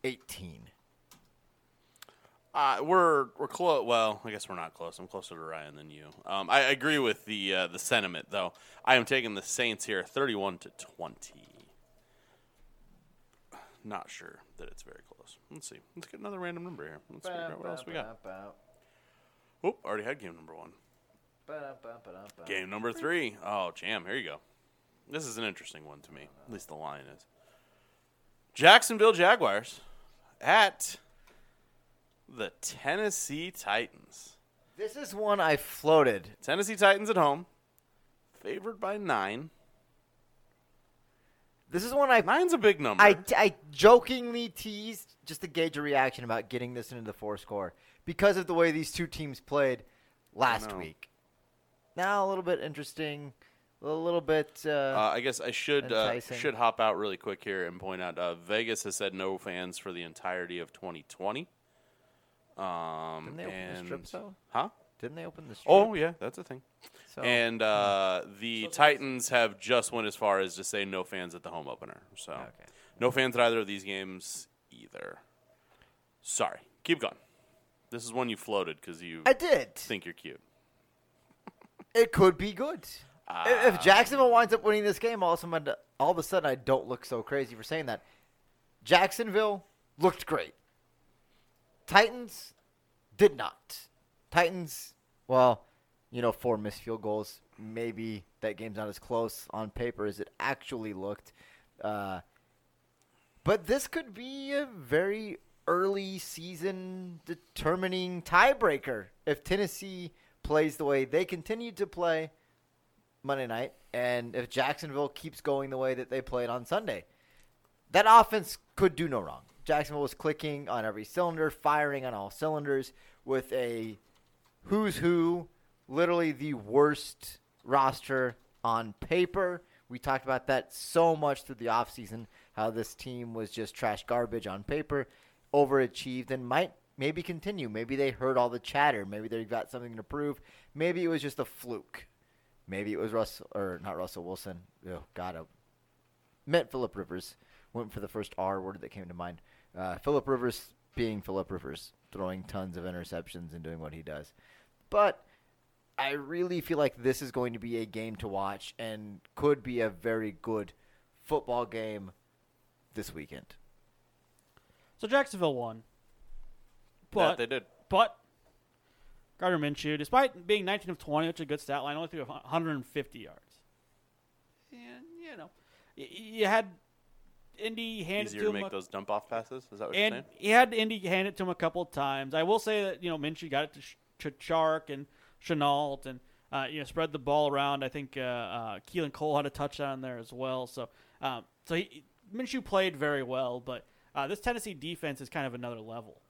We're close. Well, I guess we're not close. I'm closer to Ryan than you. I agree with the sentiment, though. I am taking the Saints here, 31-20. not sure that it's very close. Let's see. Let's get another random number here. Let's figure out what else we got. Oh, already had game number 1. Game number 3. Oh, jam. Here you go. This is an interesting one to me. At least the line is. Jacksonville Jaguars at the Tennessee Titans. This is one I floated. Tennessee Titans at home. Favored by 9. This is one 9's a big number. I jokingly teased just to gauge a reaction about getting this into the 4-score because of the way these two teams played last week. Now a little bit interesting, a little bit. I guess I should enticing. hop out really quick here and point out Vegas has said no fans for the entirety of 2020. Didn't they open the strip though? Huh? Didn't they open the strip? Oh yeah, that's a thing. So, And the Titans have just went as far as to say no fans at the home opener. So no fans at either of these games either. Sorry. Keep going. This is one you floated because you I did. think you're cute. It could be good. If Jacksonville winds up winning this game, all of a sudden I don't look so crazy for saying that. Jacksonville looked great. Titans did not. Titans, well, 4 missed field goals. Maybe that game's not as close on paper as it actually looked. But this could be a very early season determining tiebreaker if Tennessee plays the way they continued to play Monday night and if Jacksonville keeps going the way that they played on Sunday. That offense could do no wrong. Jacksonville was clicking on every cylinder, firing on all cylinders with a who's who, literally the worst roster on paper. We talked about that so much through the offseason, how this team was just trash garbage on paper, overachieved, and might maybe continue. Maybe they heard all the chatter. Maybe they've got something to prove. Maybe it was just a fluke. Maybe it was not Russell Wilson. Oh, God, I meant Phillip Rivers. Went for the first R word that came to mind. Phillip Rivers being Phillip Rivers, throwing tons of interceptions and doing what he does. But I really feel like this is going to be a game to watch and could be a very good football game this weekend. So Jacksonville won. But they did. But Gardner Minshew, despite being 19 of 20, which is a good stat line, only threw 150 yards. And, you had Indy hand Easier it to to him. make those dump-off passes? Is that what you're saying? He had Indy hand it to him a couple of times. I will say that, Minshew got it to Chark and Chenault and, spread the ball around. I think Keelan Cole had a touchdown there as well. So Minshew played very well, but this Tennessee defense is kind of another level.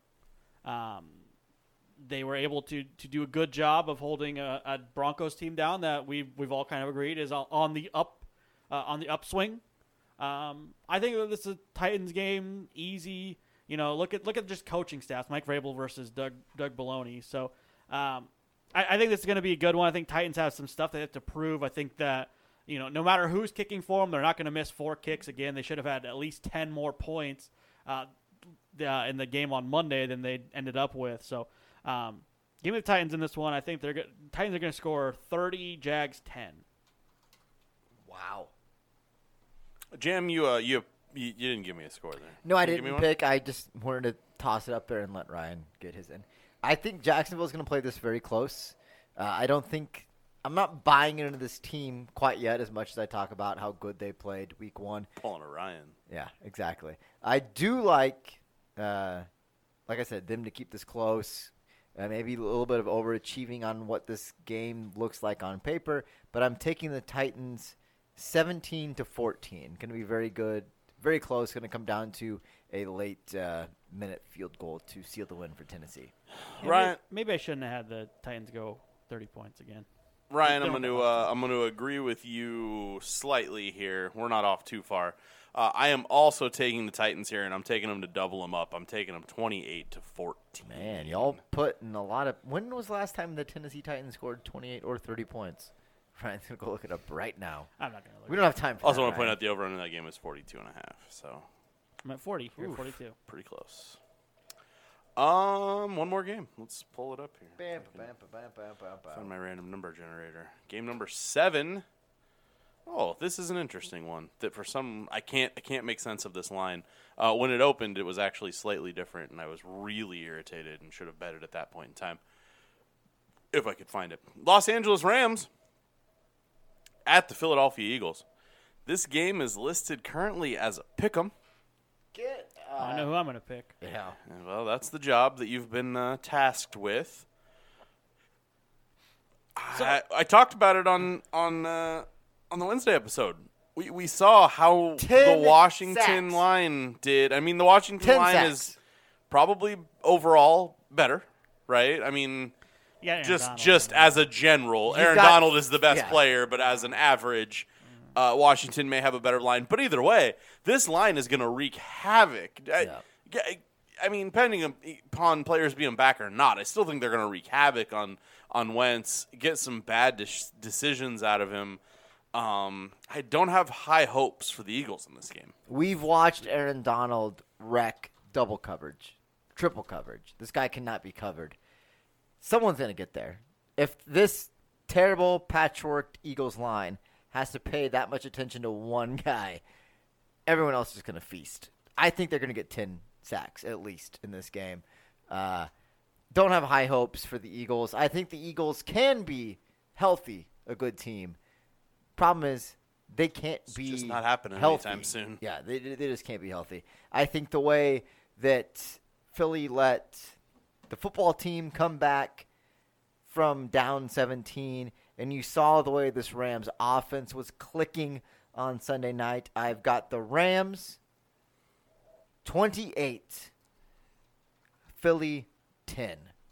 They were able to do a good job of holding a Broncos team down that we've all kind of agreed is on the upswing. I think that this is a Titans game, easy. Look at just coaching staffs, Mike Vrabel versus Doug Baloney. So I think this is going to be a good one. I think Titans have some stuff they have to prove. I think that no matter who's kicking for them, they're not going to miss 4 kicks again. They should have had at least 10 more points in the game on Monday than they ended up with. So give me the Titans in this one. I think Titans are going to score 30, Jags 10. Wow. Jam, you didn't give me a score there. No, I Can you give me didn't one? pick. I just wanted to toss it up there and let Ryan get his in. I think Jacksonville's going to play this very close. I'm not buying into this team quite yet as much as I talk about how good they played week 1. Pulling a Ryan. Yeah, exactly. I do like I said, them to keep this close. Maybe a little bit of overachieving on what this game looks like on paper, but I'm taking the Titans 17-14. Going to be very good, very close. Going to come down to a late minute field goal to seal the win for Tennessee. Ryan, Maybe I shouldn't have had the Titans go 30 points again. Ryan, I'm going to agree with you slightly here. We're not off too far. I am also taking the Titans here, and I'm taking them to double them up. I'm taking them 28-14. Man, y'all putting a lot of. When was the last time the Tennessee Titans scored 28 or 30 points? Ryan's gonna go look it up right now. I'm not going to look. We don't have time for Also that, want to point Ryan. out the over-under in that game is 42.5, so I'm at 40. You're at Oof. 42. pretty close. One more game. Let's pull it up here. Bam, bam, bam, bam, bam, bam. Find my random number generator. Game number 7. Oh, this is an interesting one. That for some, I can't make sense of this line. When it opened, it was actually slightly different, and I was really irritated and should have bet it at that point in time, if I could find it. Los Angeles Rams at the Philadelphia Eagles. This game is listed currently as a pick'em. I know who I'm going to pick. Yeah. Well, that's the job that you've been tasked with. I talked about it on the Wednesday episode. We saw how the Washington sacks. line did. I mean, the Washington 10 line sacks. is probably overall better, right? I mean, Yeah, Aaron just Donald. as a general, You've Aaron got- Donald is the best yeah. player, but as an average, Washington may have a better line. But either way, this line is going to wreak havoc. I mean, depending upon players being back or not, I still think they're going to wreak havoc on Wentz, get some bad decisions out of him. I don't have high hopes for the Eagles in this game. We've watched Aaron Donald wreck double coverage, triple coverage. This guy cannot be covered. Someone's going to get there. If this terrible patchworked Eagles line has to pay that much attention to one guy, everyone else is going to feast. I think they're going to get 10 sacks at least in this game. Don't have high hopes for the Eagles. I think the Eagles can be healthy, a good team. Problem is they can't be just not happening healthy anytime soon. Yeah, they just can't be healthy. I think the way that Philly let the football team come back from down 17, and you saw the way this Rams offense was clicking on Sunday night, I've got the Rams 28, Philly 10.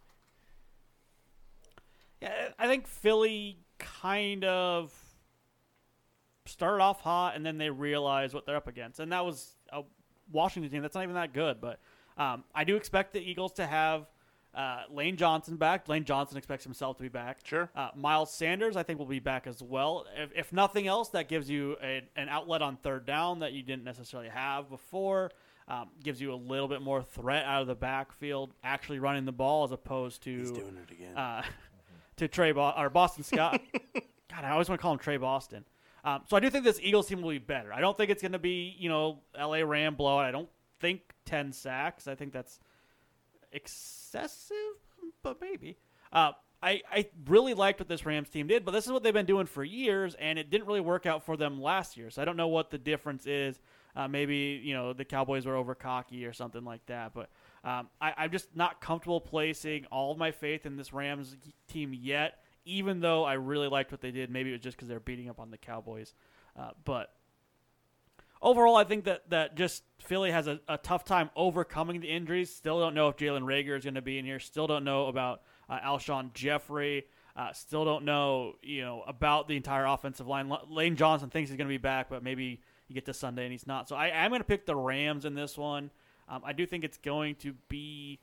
Yeah, I think Philly kind of started off hot, and then they realized what they're up against. And that was a Washington team that's not even that good. But I do expect the Eagles to have Lane Johnson back. Lane Johnson expects himself to be back. Sure. Miles Sanders, I think, will be back as well. If nothing else, that gives you an outlet on third down that you didn't necessarily have before. Gives you a little bit more threat out of the backfield, actually running the ball as opposed to He's doing it again. to or Boston Scott. God, I always want to call him Trey Boston. So I do think this Eagles team will be better. I don't think it's going to be, L.A. Ram blowout. I don't think 10 sacks. I think that's excessive, but maybe. I really liked what this Rams team did, but this is what they've been doing for years, and it didn't really work out for them last year. So I don't know what the difference is. Maybe, the Cowboys were over cocky or something like that. But I'm just not comfortable placing all of my faith in this Rams team yet, even though I really liked what they did. Maybe it was just because they're beating up on the Cowboys. But overall, I think that just Philly has a tough time overcoming the injuries. Still don't know if Jalen Reagor is going to be in here. Still don't know about Alshon Jeffrey. Still don't know, about the entire offensive line. Lane Johnson thinks he's going to be back, but maybe you get to Sunday and he's not. So I am going to pick the Rams in this one. I do think it's going to be,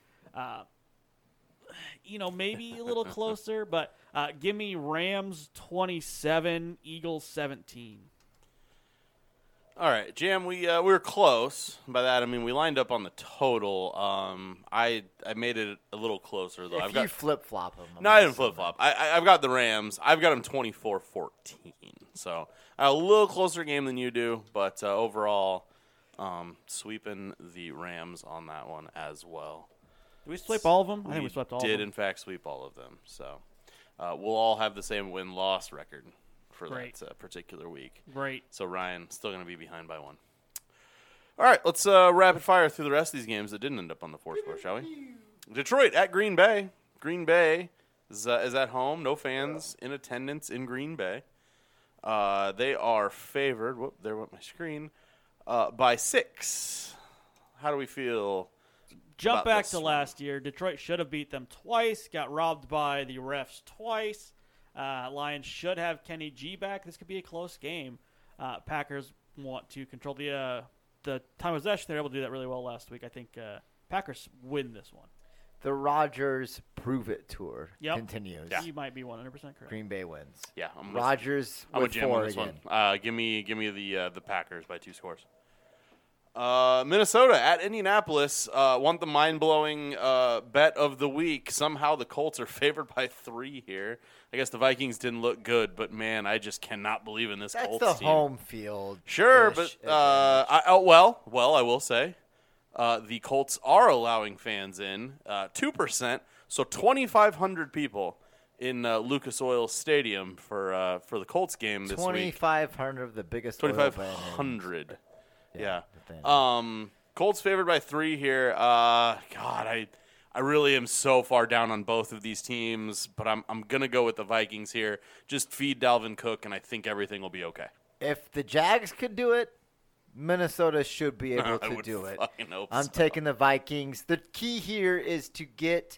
maybe a little closer, but give me Rams 27, Eagles 17. All right, Jam, we were close. By that, I mean we lined up on the total. I made it a little closer, though. If you flip-flop them. No, I didn't flip-flop. I've got the Rams. I've got them 24-14. So a little closer game than you do, but overall, sweeping the Rams on that one as well. Did we sweep all of them? I think we swept all of them. Did, in fact, sweep all of them. So we'll all have the same win-loss record for Great. that particular week. Great. So Ryan still going to be behind by one. All right, let's rapid fire through the rest of these games that didn't end up on the four score, shall we? Detroit at Green Bay. Green Bay is at home. No fans in attendance in Green Bay. They are favored. Whoop, there went my screen. By 6. How do we feel? Jump about back this to one? last year. Detroit should have beat them twice. Got robbed by the refs twice. Lions should have Kenny G back. This could be a close game. Packers want to control the time of possession. They were able to do that really well last week. I think Packers win this one. The Rodgers Prove It Tour Yep. continues. You might be 100% correct. Green Bay wins. Yeah, I'm with Rodgers I'm with with Jam 4 on this again. one. Give me the Packers by 2 scores. Minnesota at Indianapolis. Want the mind-blowing bet of the week. Somehow the Colts are favored by 3 here. I guess the Vikings didn't look good, but man, I just cannot believe in this Colts team. That's the home field. Sure, but I will say the Colts are allowing fans in 2%, so 2,500 people in Lucas Oil Stadium for the Colts game this week. 2,500 of the biggest. 2,500. Yeah. Colts favored by 3 here. I really am so far down on both of these teams, but I'm gonna go with the Vikings here. Just feed Dalvin Cook, and I think everything will be okay. If the Jags could do it, Minnesota should be able to do it. I'm taking the Vikings. The key here is to get,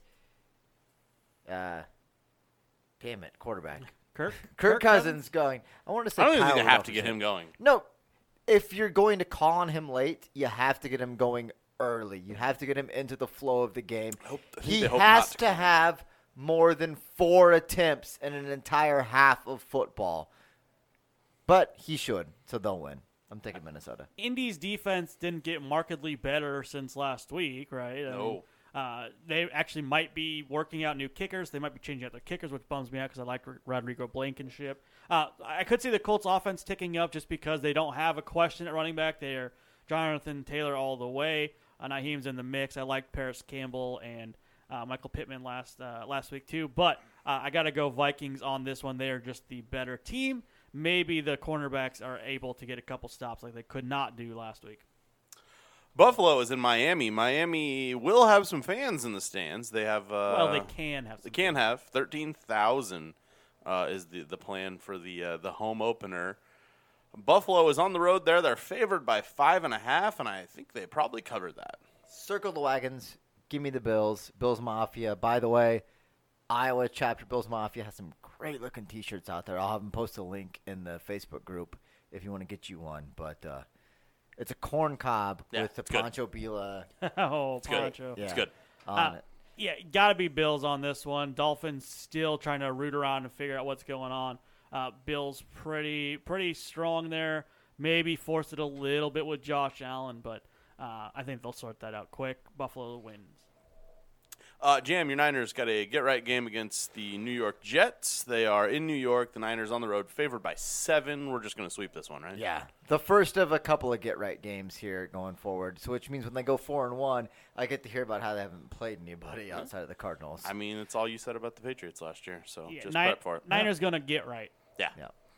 quarterback. Kirk Cousins going. I want to say. I don't even think Kyle they have to get him going. No, if you're going to call on him late, you have to get him going early. You have to get him into the flow of the game. He has to have more than 4 attempts in an entire half of football. But he should, so they'll win. I'm taking Minnesota. Indy's defense didn't get markedly better since last week, right? No. They actually might be working out new kickers. They might be changing out their kickers, which bums me out because I like Rodrigo Blankenship. I could see the Colts offense ticking up just because they don't have a question at running back. They are Jonathan Taylor all the way. Naheem's in the mix. I like Paris Campbell and Michael Pittman last week too. But I got to go Vikings on this one. They are just the better team. Maybe the cornerbacks are able to get a couple stops like they could not do last week. Buffalo is in Miami. Miami will have some fans in the stands. They have. They can have. They can have 13,000 is the plan for the home opener. Buffalo is on the road there. They're favored by 5.5, and I think they probably covered that. Circle the wagons. Give me the Bills. Bills Mafia. By the way, Iowa chapter Bills Mafia has some great looking T-shirts out there. I'll have them post a link in the Facebook group if you want to get you one. But it's a corn cob with the Pancho Villa. Oh, it's Pancho. Good. Yeah. It's good. On it. Yeah, got to be Bills on this one. Dolphins still trying to root around and figure out what's going on. Bills pretty strong there. Maybe force it a little bit with Josh Allen, but I think they'll sort that out quick. Buffalo wins. Jam, your Niners got a get-right game against the New York Jets. They are in New York. The Niners on the road, favored by 7. We're just going to sweep this one, right? Yeah. The first of a couple of get-right games here going forward, so which means when they go 4-1, I get to hear about how they haven't played anybody outside of the Cardinals. I mean, it's all you said about the Patriots last year, so just prep for it. Niners going to get right. Yeah.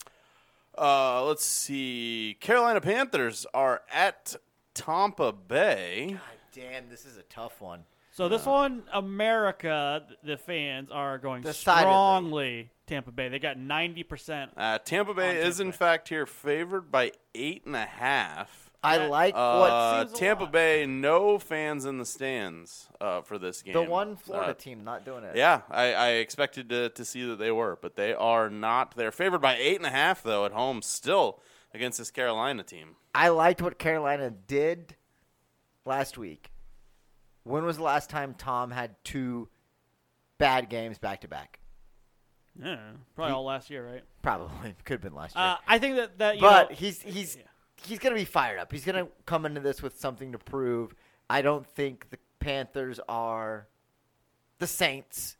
Let's see. Carolina Panthers are at Tampa Bay. God damn, this is a tough one. So this one, America, the fans are going Decidedly. strongly Tampa Bay. They got 90%. Tampa Bay is, in fact, here favored by 8.5. I like what seems Tampa Bay, no fans in the stands for this game. The one Florida team not doing it. Yeah, I expected to see that they were, but they are not. They're favored by 8.5, though, at home still against this Carolina team. I liked what Carolina did last week. When was the last time Tom had 2 bad games back-to-back? Yeah, probably all last year, right? Probably. Could have been last year. I think that but he's going to be fired up. He's going to come into this with something to prove. I don't think the Panthers are the Saints.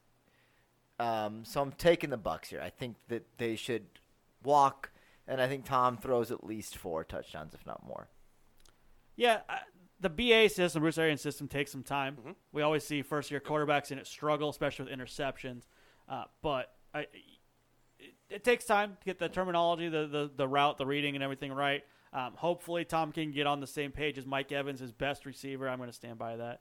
So I'm taking the Bucks here. I think that they should walk, and I think Tom throws at least 4 touchdowns, if not more. Yeah, the BA system, Bruce Arians system, takes some time. Mm-hmm. We always see first-year quarterbacks in it struggle, especially with interceptions. But it takes time to get the terminology, the route, the reading, and everything right. Hopefully, Tom can get on the same page as Mike Evans, his best receiver. I'm going to stand by that.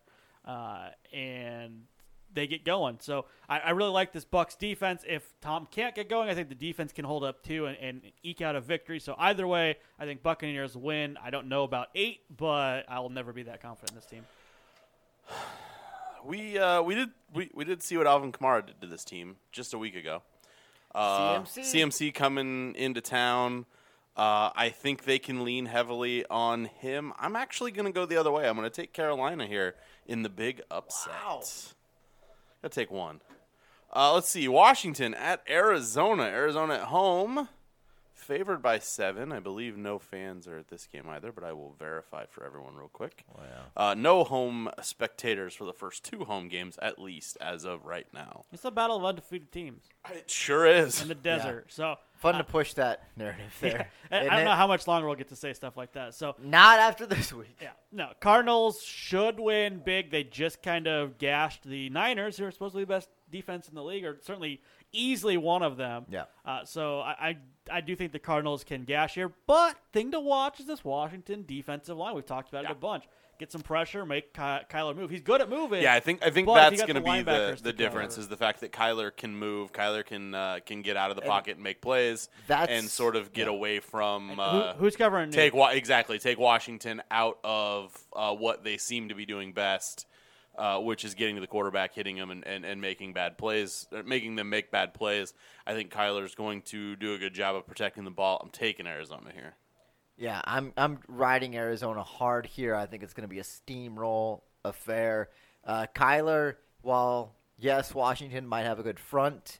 And they get going. So I really like this Bucs defense. If Tom can't get going, I think the defense can hold up too and eke out a victory. So either way, I think Buccaneers win. I don't know about 8, but I'll never be that confident in this team. We did see what Alvin Kamara did to this team just a week ago. CMC coming into town. I think they can lean heavily on him. I'm actually going to go the other way. I'm going to take Carolina here in the big upset. Wow. Got to take one. Let's see. Washington at Arizona. Arizona at home. favored by 7. I believe no fans are at this game either, but I will verify for everyone real quick. Wow. No home spectators for the first 2 home games, at least as of right now. It's a battle of undefeated teams It sure is. in the desert. So Fun to push that narrative there. I isn't don't know it? how much longer we'll get to say stuff like that. So Not after this week. yeah, no, Cardinals should win big. They just kind of gashed the Niners, who are supposedly the best defense in the league, or certainly easily one of them. Yeah. So I do think the Cardinals can gash here. But thing to watch is this Washington defensive line. We've talked about it a bunch. Get some pressure, make Kyler move. He's good at moving. Yeah, I think but that's you got going to be linebackers the to difference cover. is the fact that Kyler can move. Kyler can get out of the pocket and make plays That's- and sort of get away from Who's covering? take Washington out of what they seem to be doing best, which is getting to the quarterback, hitting them, and making bad plays, making them make bad plays. I think Kyler's going to do a good job of protecting the ball. I'm taking Arizona here. Yeah, I'm riding Arizona hard here. I think it's going to be a steamroll affair. Kyler, while yes, Washington might have a good front,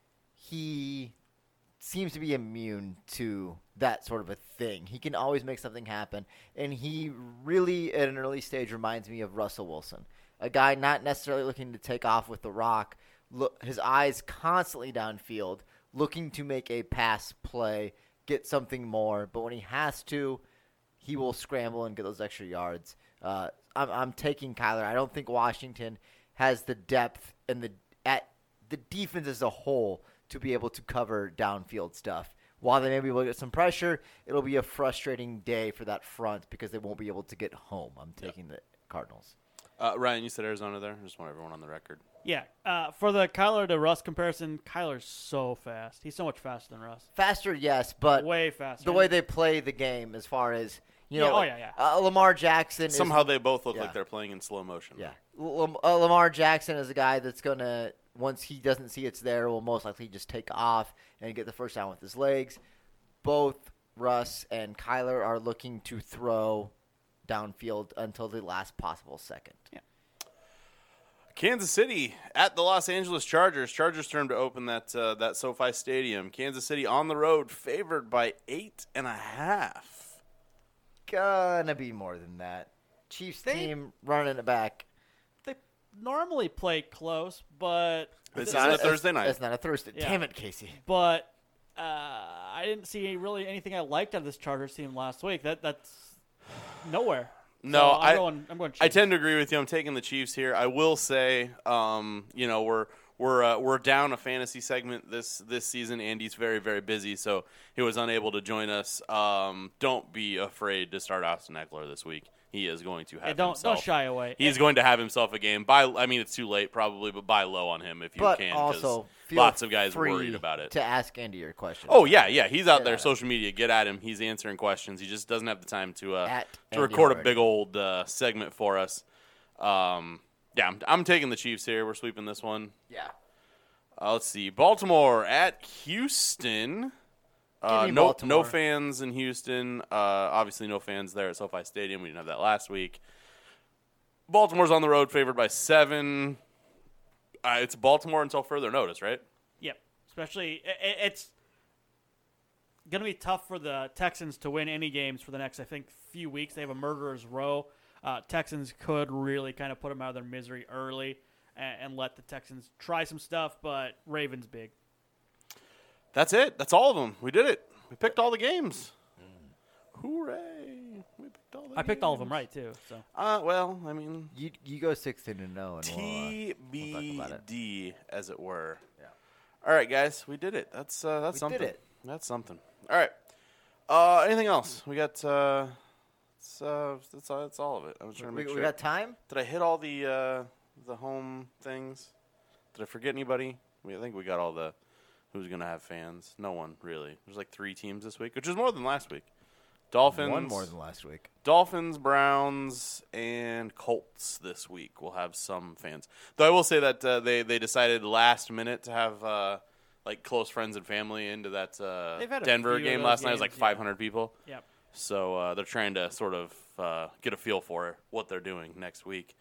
he seems to be immune to that sort of a thing. He can always make something happen, and he really, at an early stage, reminds me of Russell Wilson, a guy not necessarily looking to take off with the rock, his eyes constantly downfield, looking to make a pass play, get something more, but when he has to, he will scramble and get those extra yards. I'm taking Kyler. I don't think Washington has the depth and the defense as a whole to be able to cover downfield stuff. While they may be able to get some pressure, it'll be a frustrating day for that front because they won't be able to get home. I'm taking the Cardinals. Ryan, you said Arizona there? I just want everyone on the record. Yeah, for the Kyler to Russ comparison, Kyler's so fast. He's so much faster than Russ. Faster, yes, but Way faster. the way they play the game as far as, Yeah, Lamar Jackson is Somehow they both look yeah. like they're playing in slow motion. Yeah. Lamar Jackson is a guy that's going to, once he doesn't see it's there, will most likely just take off and get the first down with his legs. Both Russ and Kyler are looking to throw downfield until the last possible second. Yeah. Kansas City at the Los Angeles Chargers. Chargers turn to open that SoFi Stadium. Kansas City on the road, favored by 8.5. Gonna be more than that. Chiefs team running it back. They normally play close, but It's not a Thursday night. It's not a Thursday. Yeah. Damn it, Casey. I didn't see really anything I liked out of this Chargers team last week. That's nowhere. No, So I'm going Chiefs. I tend to agree with you. I'm taking the Chiefs here. I will say, we're down a fantasy segment this season. Andy's very, very busy, so he was unable to join us. Don't be afraid to start Austin Eckler this week. He is going to have don't shy away. He's going to have himself a game. It's too late probably, but buy low on him if you But can. 'Cause also, feel lots of guys free worried about it. to ask Andy your question. Oh yeah. He's out Get there, at him. social media. Get at him. He's answering questions. He just doesn't have the time to At record Andy a big old segment for us. I'm taking the Chiefs here. We're sweeping this one. Yeah. Let's see, Baltimore at Houston. Give me No Baltimore. fans in Houston. Obviously, no fans there at SoFi Stadium. We didn't have that last week. Baltimore's on the road, favored by 7. It's Baltimore until further notice, right? Yep. Especially, it's going to be tough for the Texans to win any games for the next, I think, few weeks. They have a murderer's row. Texans could really kind of put them out of their misery early and let the Texans try some stuff, but Ravens big. That's it. That's all of them. We did it. We picked all the games. Hooray! We picked all the I picked all of games. them right, too. So Well, I mean, You go 16-0 and we'll talk about it. TBD, as it were. Yeah. All right, guys, we did it. That's We something. did it. That's something. All right. Anything else? We got. That's all of it. I was trying to make We sure. got time? Did I hit all the home things? Did I forget anybody? I think we got all the. Who's gonna have fans? No one really. There's like 3 teams this week, which is more than last week. Dolphins. One more than last week. Dolphins, Browns, and Colts this week will have some fans. Though I will say that they decided last minute to have close friends and family into that They've had a Denver few of game those last night. It was like games, 500 people. Yep. So they're trying to sort of get a feel for what they're doing next week.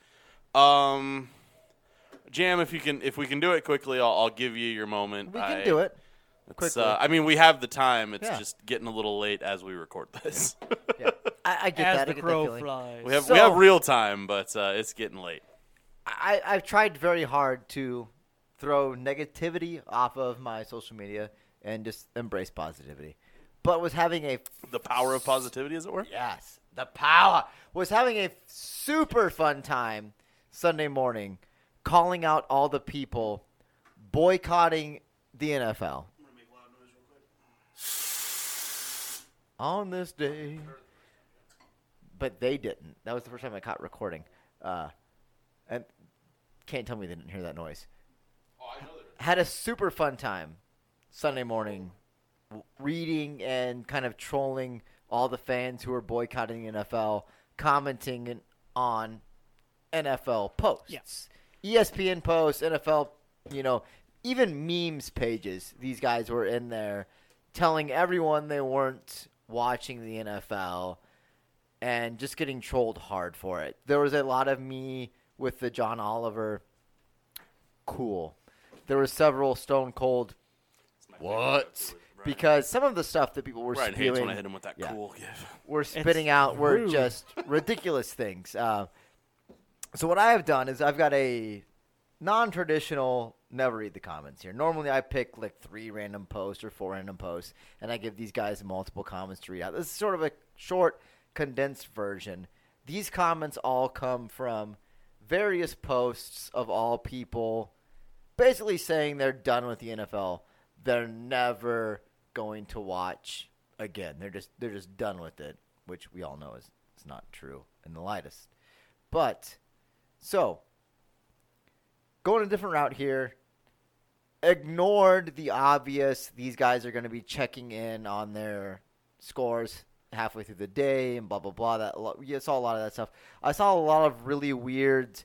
Jam, if we can do it quickly, I'll give you your moment. We can do it. quickly. I mean, we have the time. It's Yeah. just getting a little late as we record this. Yeah. I get As that. the I get that crow feeling. flies. we have So- real time, but it's getting late. I've tried very hard to throw negativity off of my social media and just embrace positivity. But was having a The power of positivity, as it were. yes, the power was having a super fun time Sunday morning calling out all the people boycotting the NFL. On this day. But they didn't. That was the first time I caught recording. And can't tell me they didn't hear that noise. Had a super fun time Sunday morning reading and kind of trolling all the fans who are boycotting the NFL, commenting on NFL posts. Yes. ESPN posts, NFL, even memes pages. These guys were in there telling everyone they weren't watching the NFL and just getting trolled hard for it. There was a lot of me with the John Oliver. Cool. There were several Stone Cold. What? Because some of the stuff that people were Ryan hates spewing, when I hit him with that cool gift. were spitting out were rude. just ridiculous things. So what I have done is I've got a non-traditional never read the comments here. Normally I pick like 3 random posts or 4 random posts, and I give these guys multiple comments to read out. This is sort of a short, condensed version. These comments all come from various posts of all people basically saying they're done with the NFL. They're never going to watch again. They're just done with it, which we all know is not true in the lightest. But so going a different route here. Ignored the obvious. These guys are going to be checking in on their scores halfway through the day and blah blah blah. You saw a lot of that stuff. I saw a lot of really weird.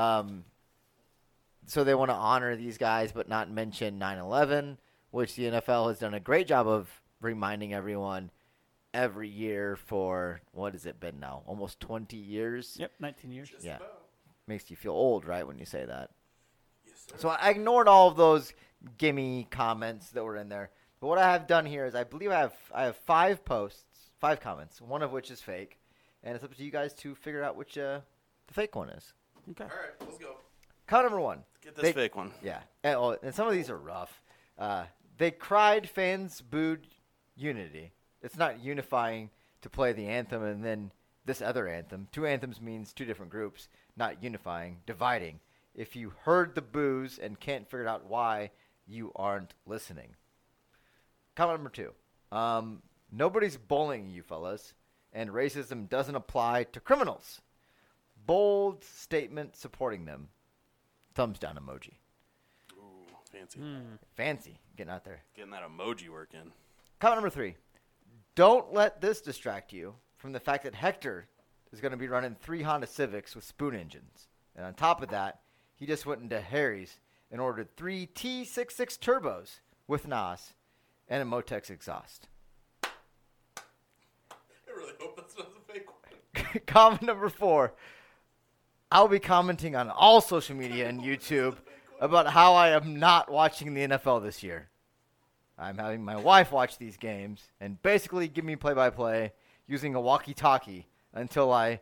So they want to honor these guys, but not mention 9/11, which the NFL has done a great job of reminding everyone every year for what has it been now? Almost 20 years. Yep, 19 years. Yeah. Makes you feel old, right, when you say that. So I ignored all of those gimme comments that were in there. But what I have done here is I believe I have 5 posts, 5 comments, one of which is fake. And it's up to you guys to figure out which the fake one is. Okay. All right, let's go. Comment number 1. Get this fake one. Yeah. And some of these are rough. They cried, fans booed unity. It's not unifying to play the anthem and then this other anthem. 2 anthems means 2 different groups, not unifying, dividing. If you heard the boos and can't figure out why, you aren't listening. Comment number 2. Nobody's bullying you, fellas, and racism doesn't apply to criminals. Bold statement supporting them. Thumbs down emoji. Ooh, fancy. Fancy. Getting out there. Getting that emoji work in. Comment number 3. Don't let this distract you from the fact that Hector is going to be running 3 Honda Civics with spoon engines. And on top of that, he just went into Harry's and ordered 3 T66 turbos with NOS and a Motex exhaust. I really hope that's not the fake one. Comment number 4. I'll be commenting on all social media and YouTube about how I am not watching the NFL this year. I'm having my wife watch these games and basically give me play-by-play using a walkie-talkie until I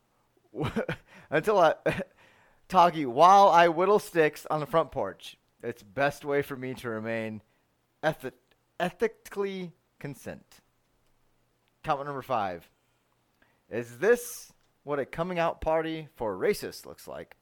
talkie while I whittle sticks on the front porch. It's best way for me to remain ethically consent. Comment number 5. Is this what a coming out party for racists looks like?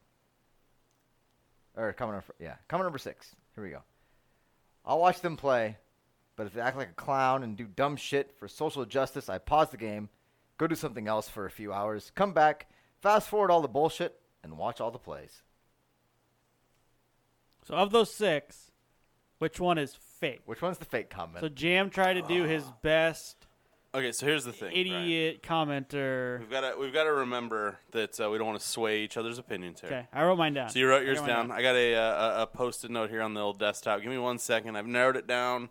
Or comment number 6. Here we go. I'll watch them play, but if they act like a clown and do dumb shit for social justice, I pause the game, go do something else for a few hours, come back, fast forward all the bullshit, and watch all the plays. So of those 6, which one is fake? Which one's the fake comment? So Jam tried to do his best Okay, so here's the thing. idiot commenter. We've got to remember that we don't want to sway each other's opinions here. Okay, I wrote mine down. So you wrote I yours got mine down. I got a post-it note here on the old desktop. Give me 1 second. I've narrowed it down.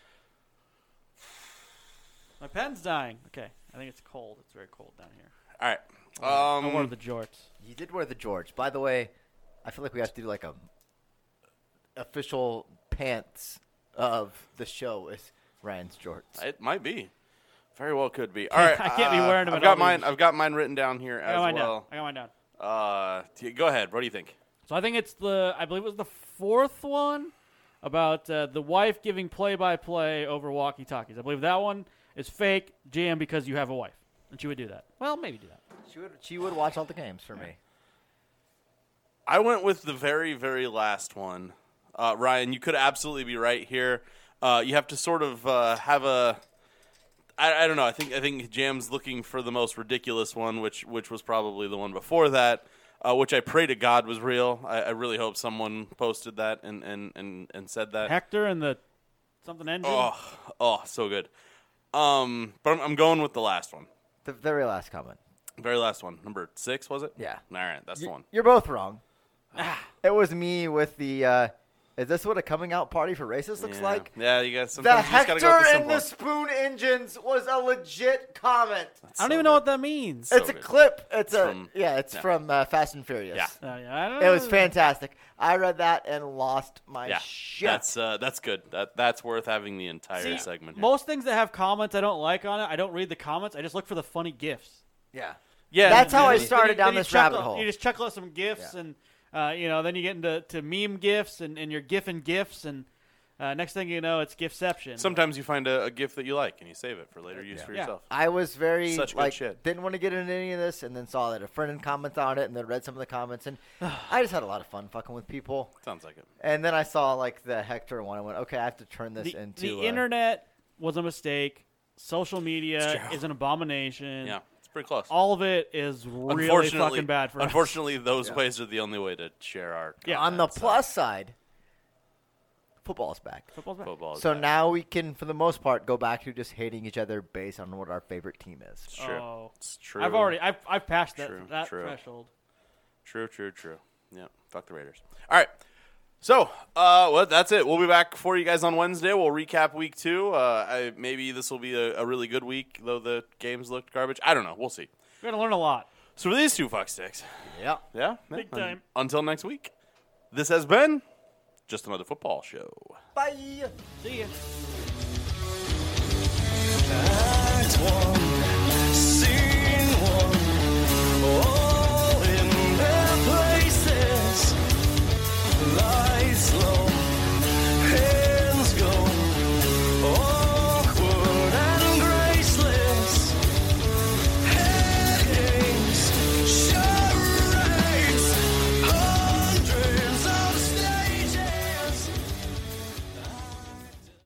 My pen's dying. Okay, I think it's cold. It's very cold down here. All right. I wore the jorts. You did wear the George. By the way, I feel like we have to do like a official pants of the show is Ryan's jorts. It might be. Very well could be. All right. I can't be wearing them I've at all got mine. these. I've got mine written down here I got as mine well. down. I got mine down. Go ahead. What do you think? So I think it's I believe it was the fourth one about the wife giving play-by-play over walkie-talkies. I believe that one is fake, GM, because you have a wife. And she would do that. Well, maybe do that. She would watch all the games for me. I went with the very, very last one. Ryan, you could absolutely be right here. You have to sort of have a. I don't know. I think Jam's looking for the most ridiculous one, which was probably the one before that, which I pray to God was real. I really hope someone posted that and said that. Hector and the something engine. Oh, so good. But I'm going with the last one. The very last comment. Very last one. Number 6, was it? Yeah. All right, that's the one. You're both wrong. It was me with the. Is this what a coming out party for racists looks like? Yeah, you guys. The Sometimes you just gotta Hector go with the and the simple. spoon engines was a legit comment. I don't even know what that means. So It's a good. clip. It's from- from Fast and Furious. Yeah. I don't It was know. fantastic. I read that and lost my Yeah, shit. that's good. That's worth having the entire See, segment. Here. most things that have comments I don't like on it, I don't read the comments. I just look for the funny GIFs. Yeah. Yeah, That's how I yeah. started down Then you this chuckle- rabbit hole. You just chuckle at some GIFs, Yeah. and then you get into meme GIFs, and you're GIFing GIFs, and next thing you know, it's GIFception. Sometimes you find a gift that you like and you save it for later use for Yeah. yourself. I was very Such good like shit. didn't want to get into any of this, and then saw that a friend had commented on it, and then read some of the comments, and I just had a lot of fun fucking with people. Sounds like it. And then I saw like the Hector one. I went, okay, I have to turn this the into internet was a mistake. Social It's media true. is an abomination. Yeah, it's pretty close. All of it is really Unfortunately, fucking bad for us. unfortunately, those ways are the only way to share our. Yeah. On the content, so plus side, football's back. Football's bad. football. is So back. now we can, for the most part, go back to just hating each other based on what our favorite team is. It's true. Oh. It's true. I've passed True, that true. threshold. True. Yeah, fuck the Raiders. All right. So, well, that's it. We'll be back for you guys on Wednesday. We'll recap week 2. Maybe this will be a really good week, though the games looked garbage. I don't know. We'll see. We're gonna learn a lot. So for these 2 fuck sticks, Yeah. yeah, Big yeah. time. Until next week, this has been just another football show. Bye. See ya. Act one.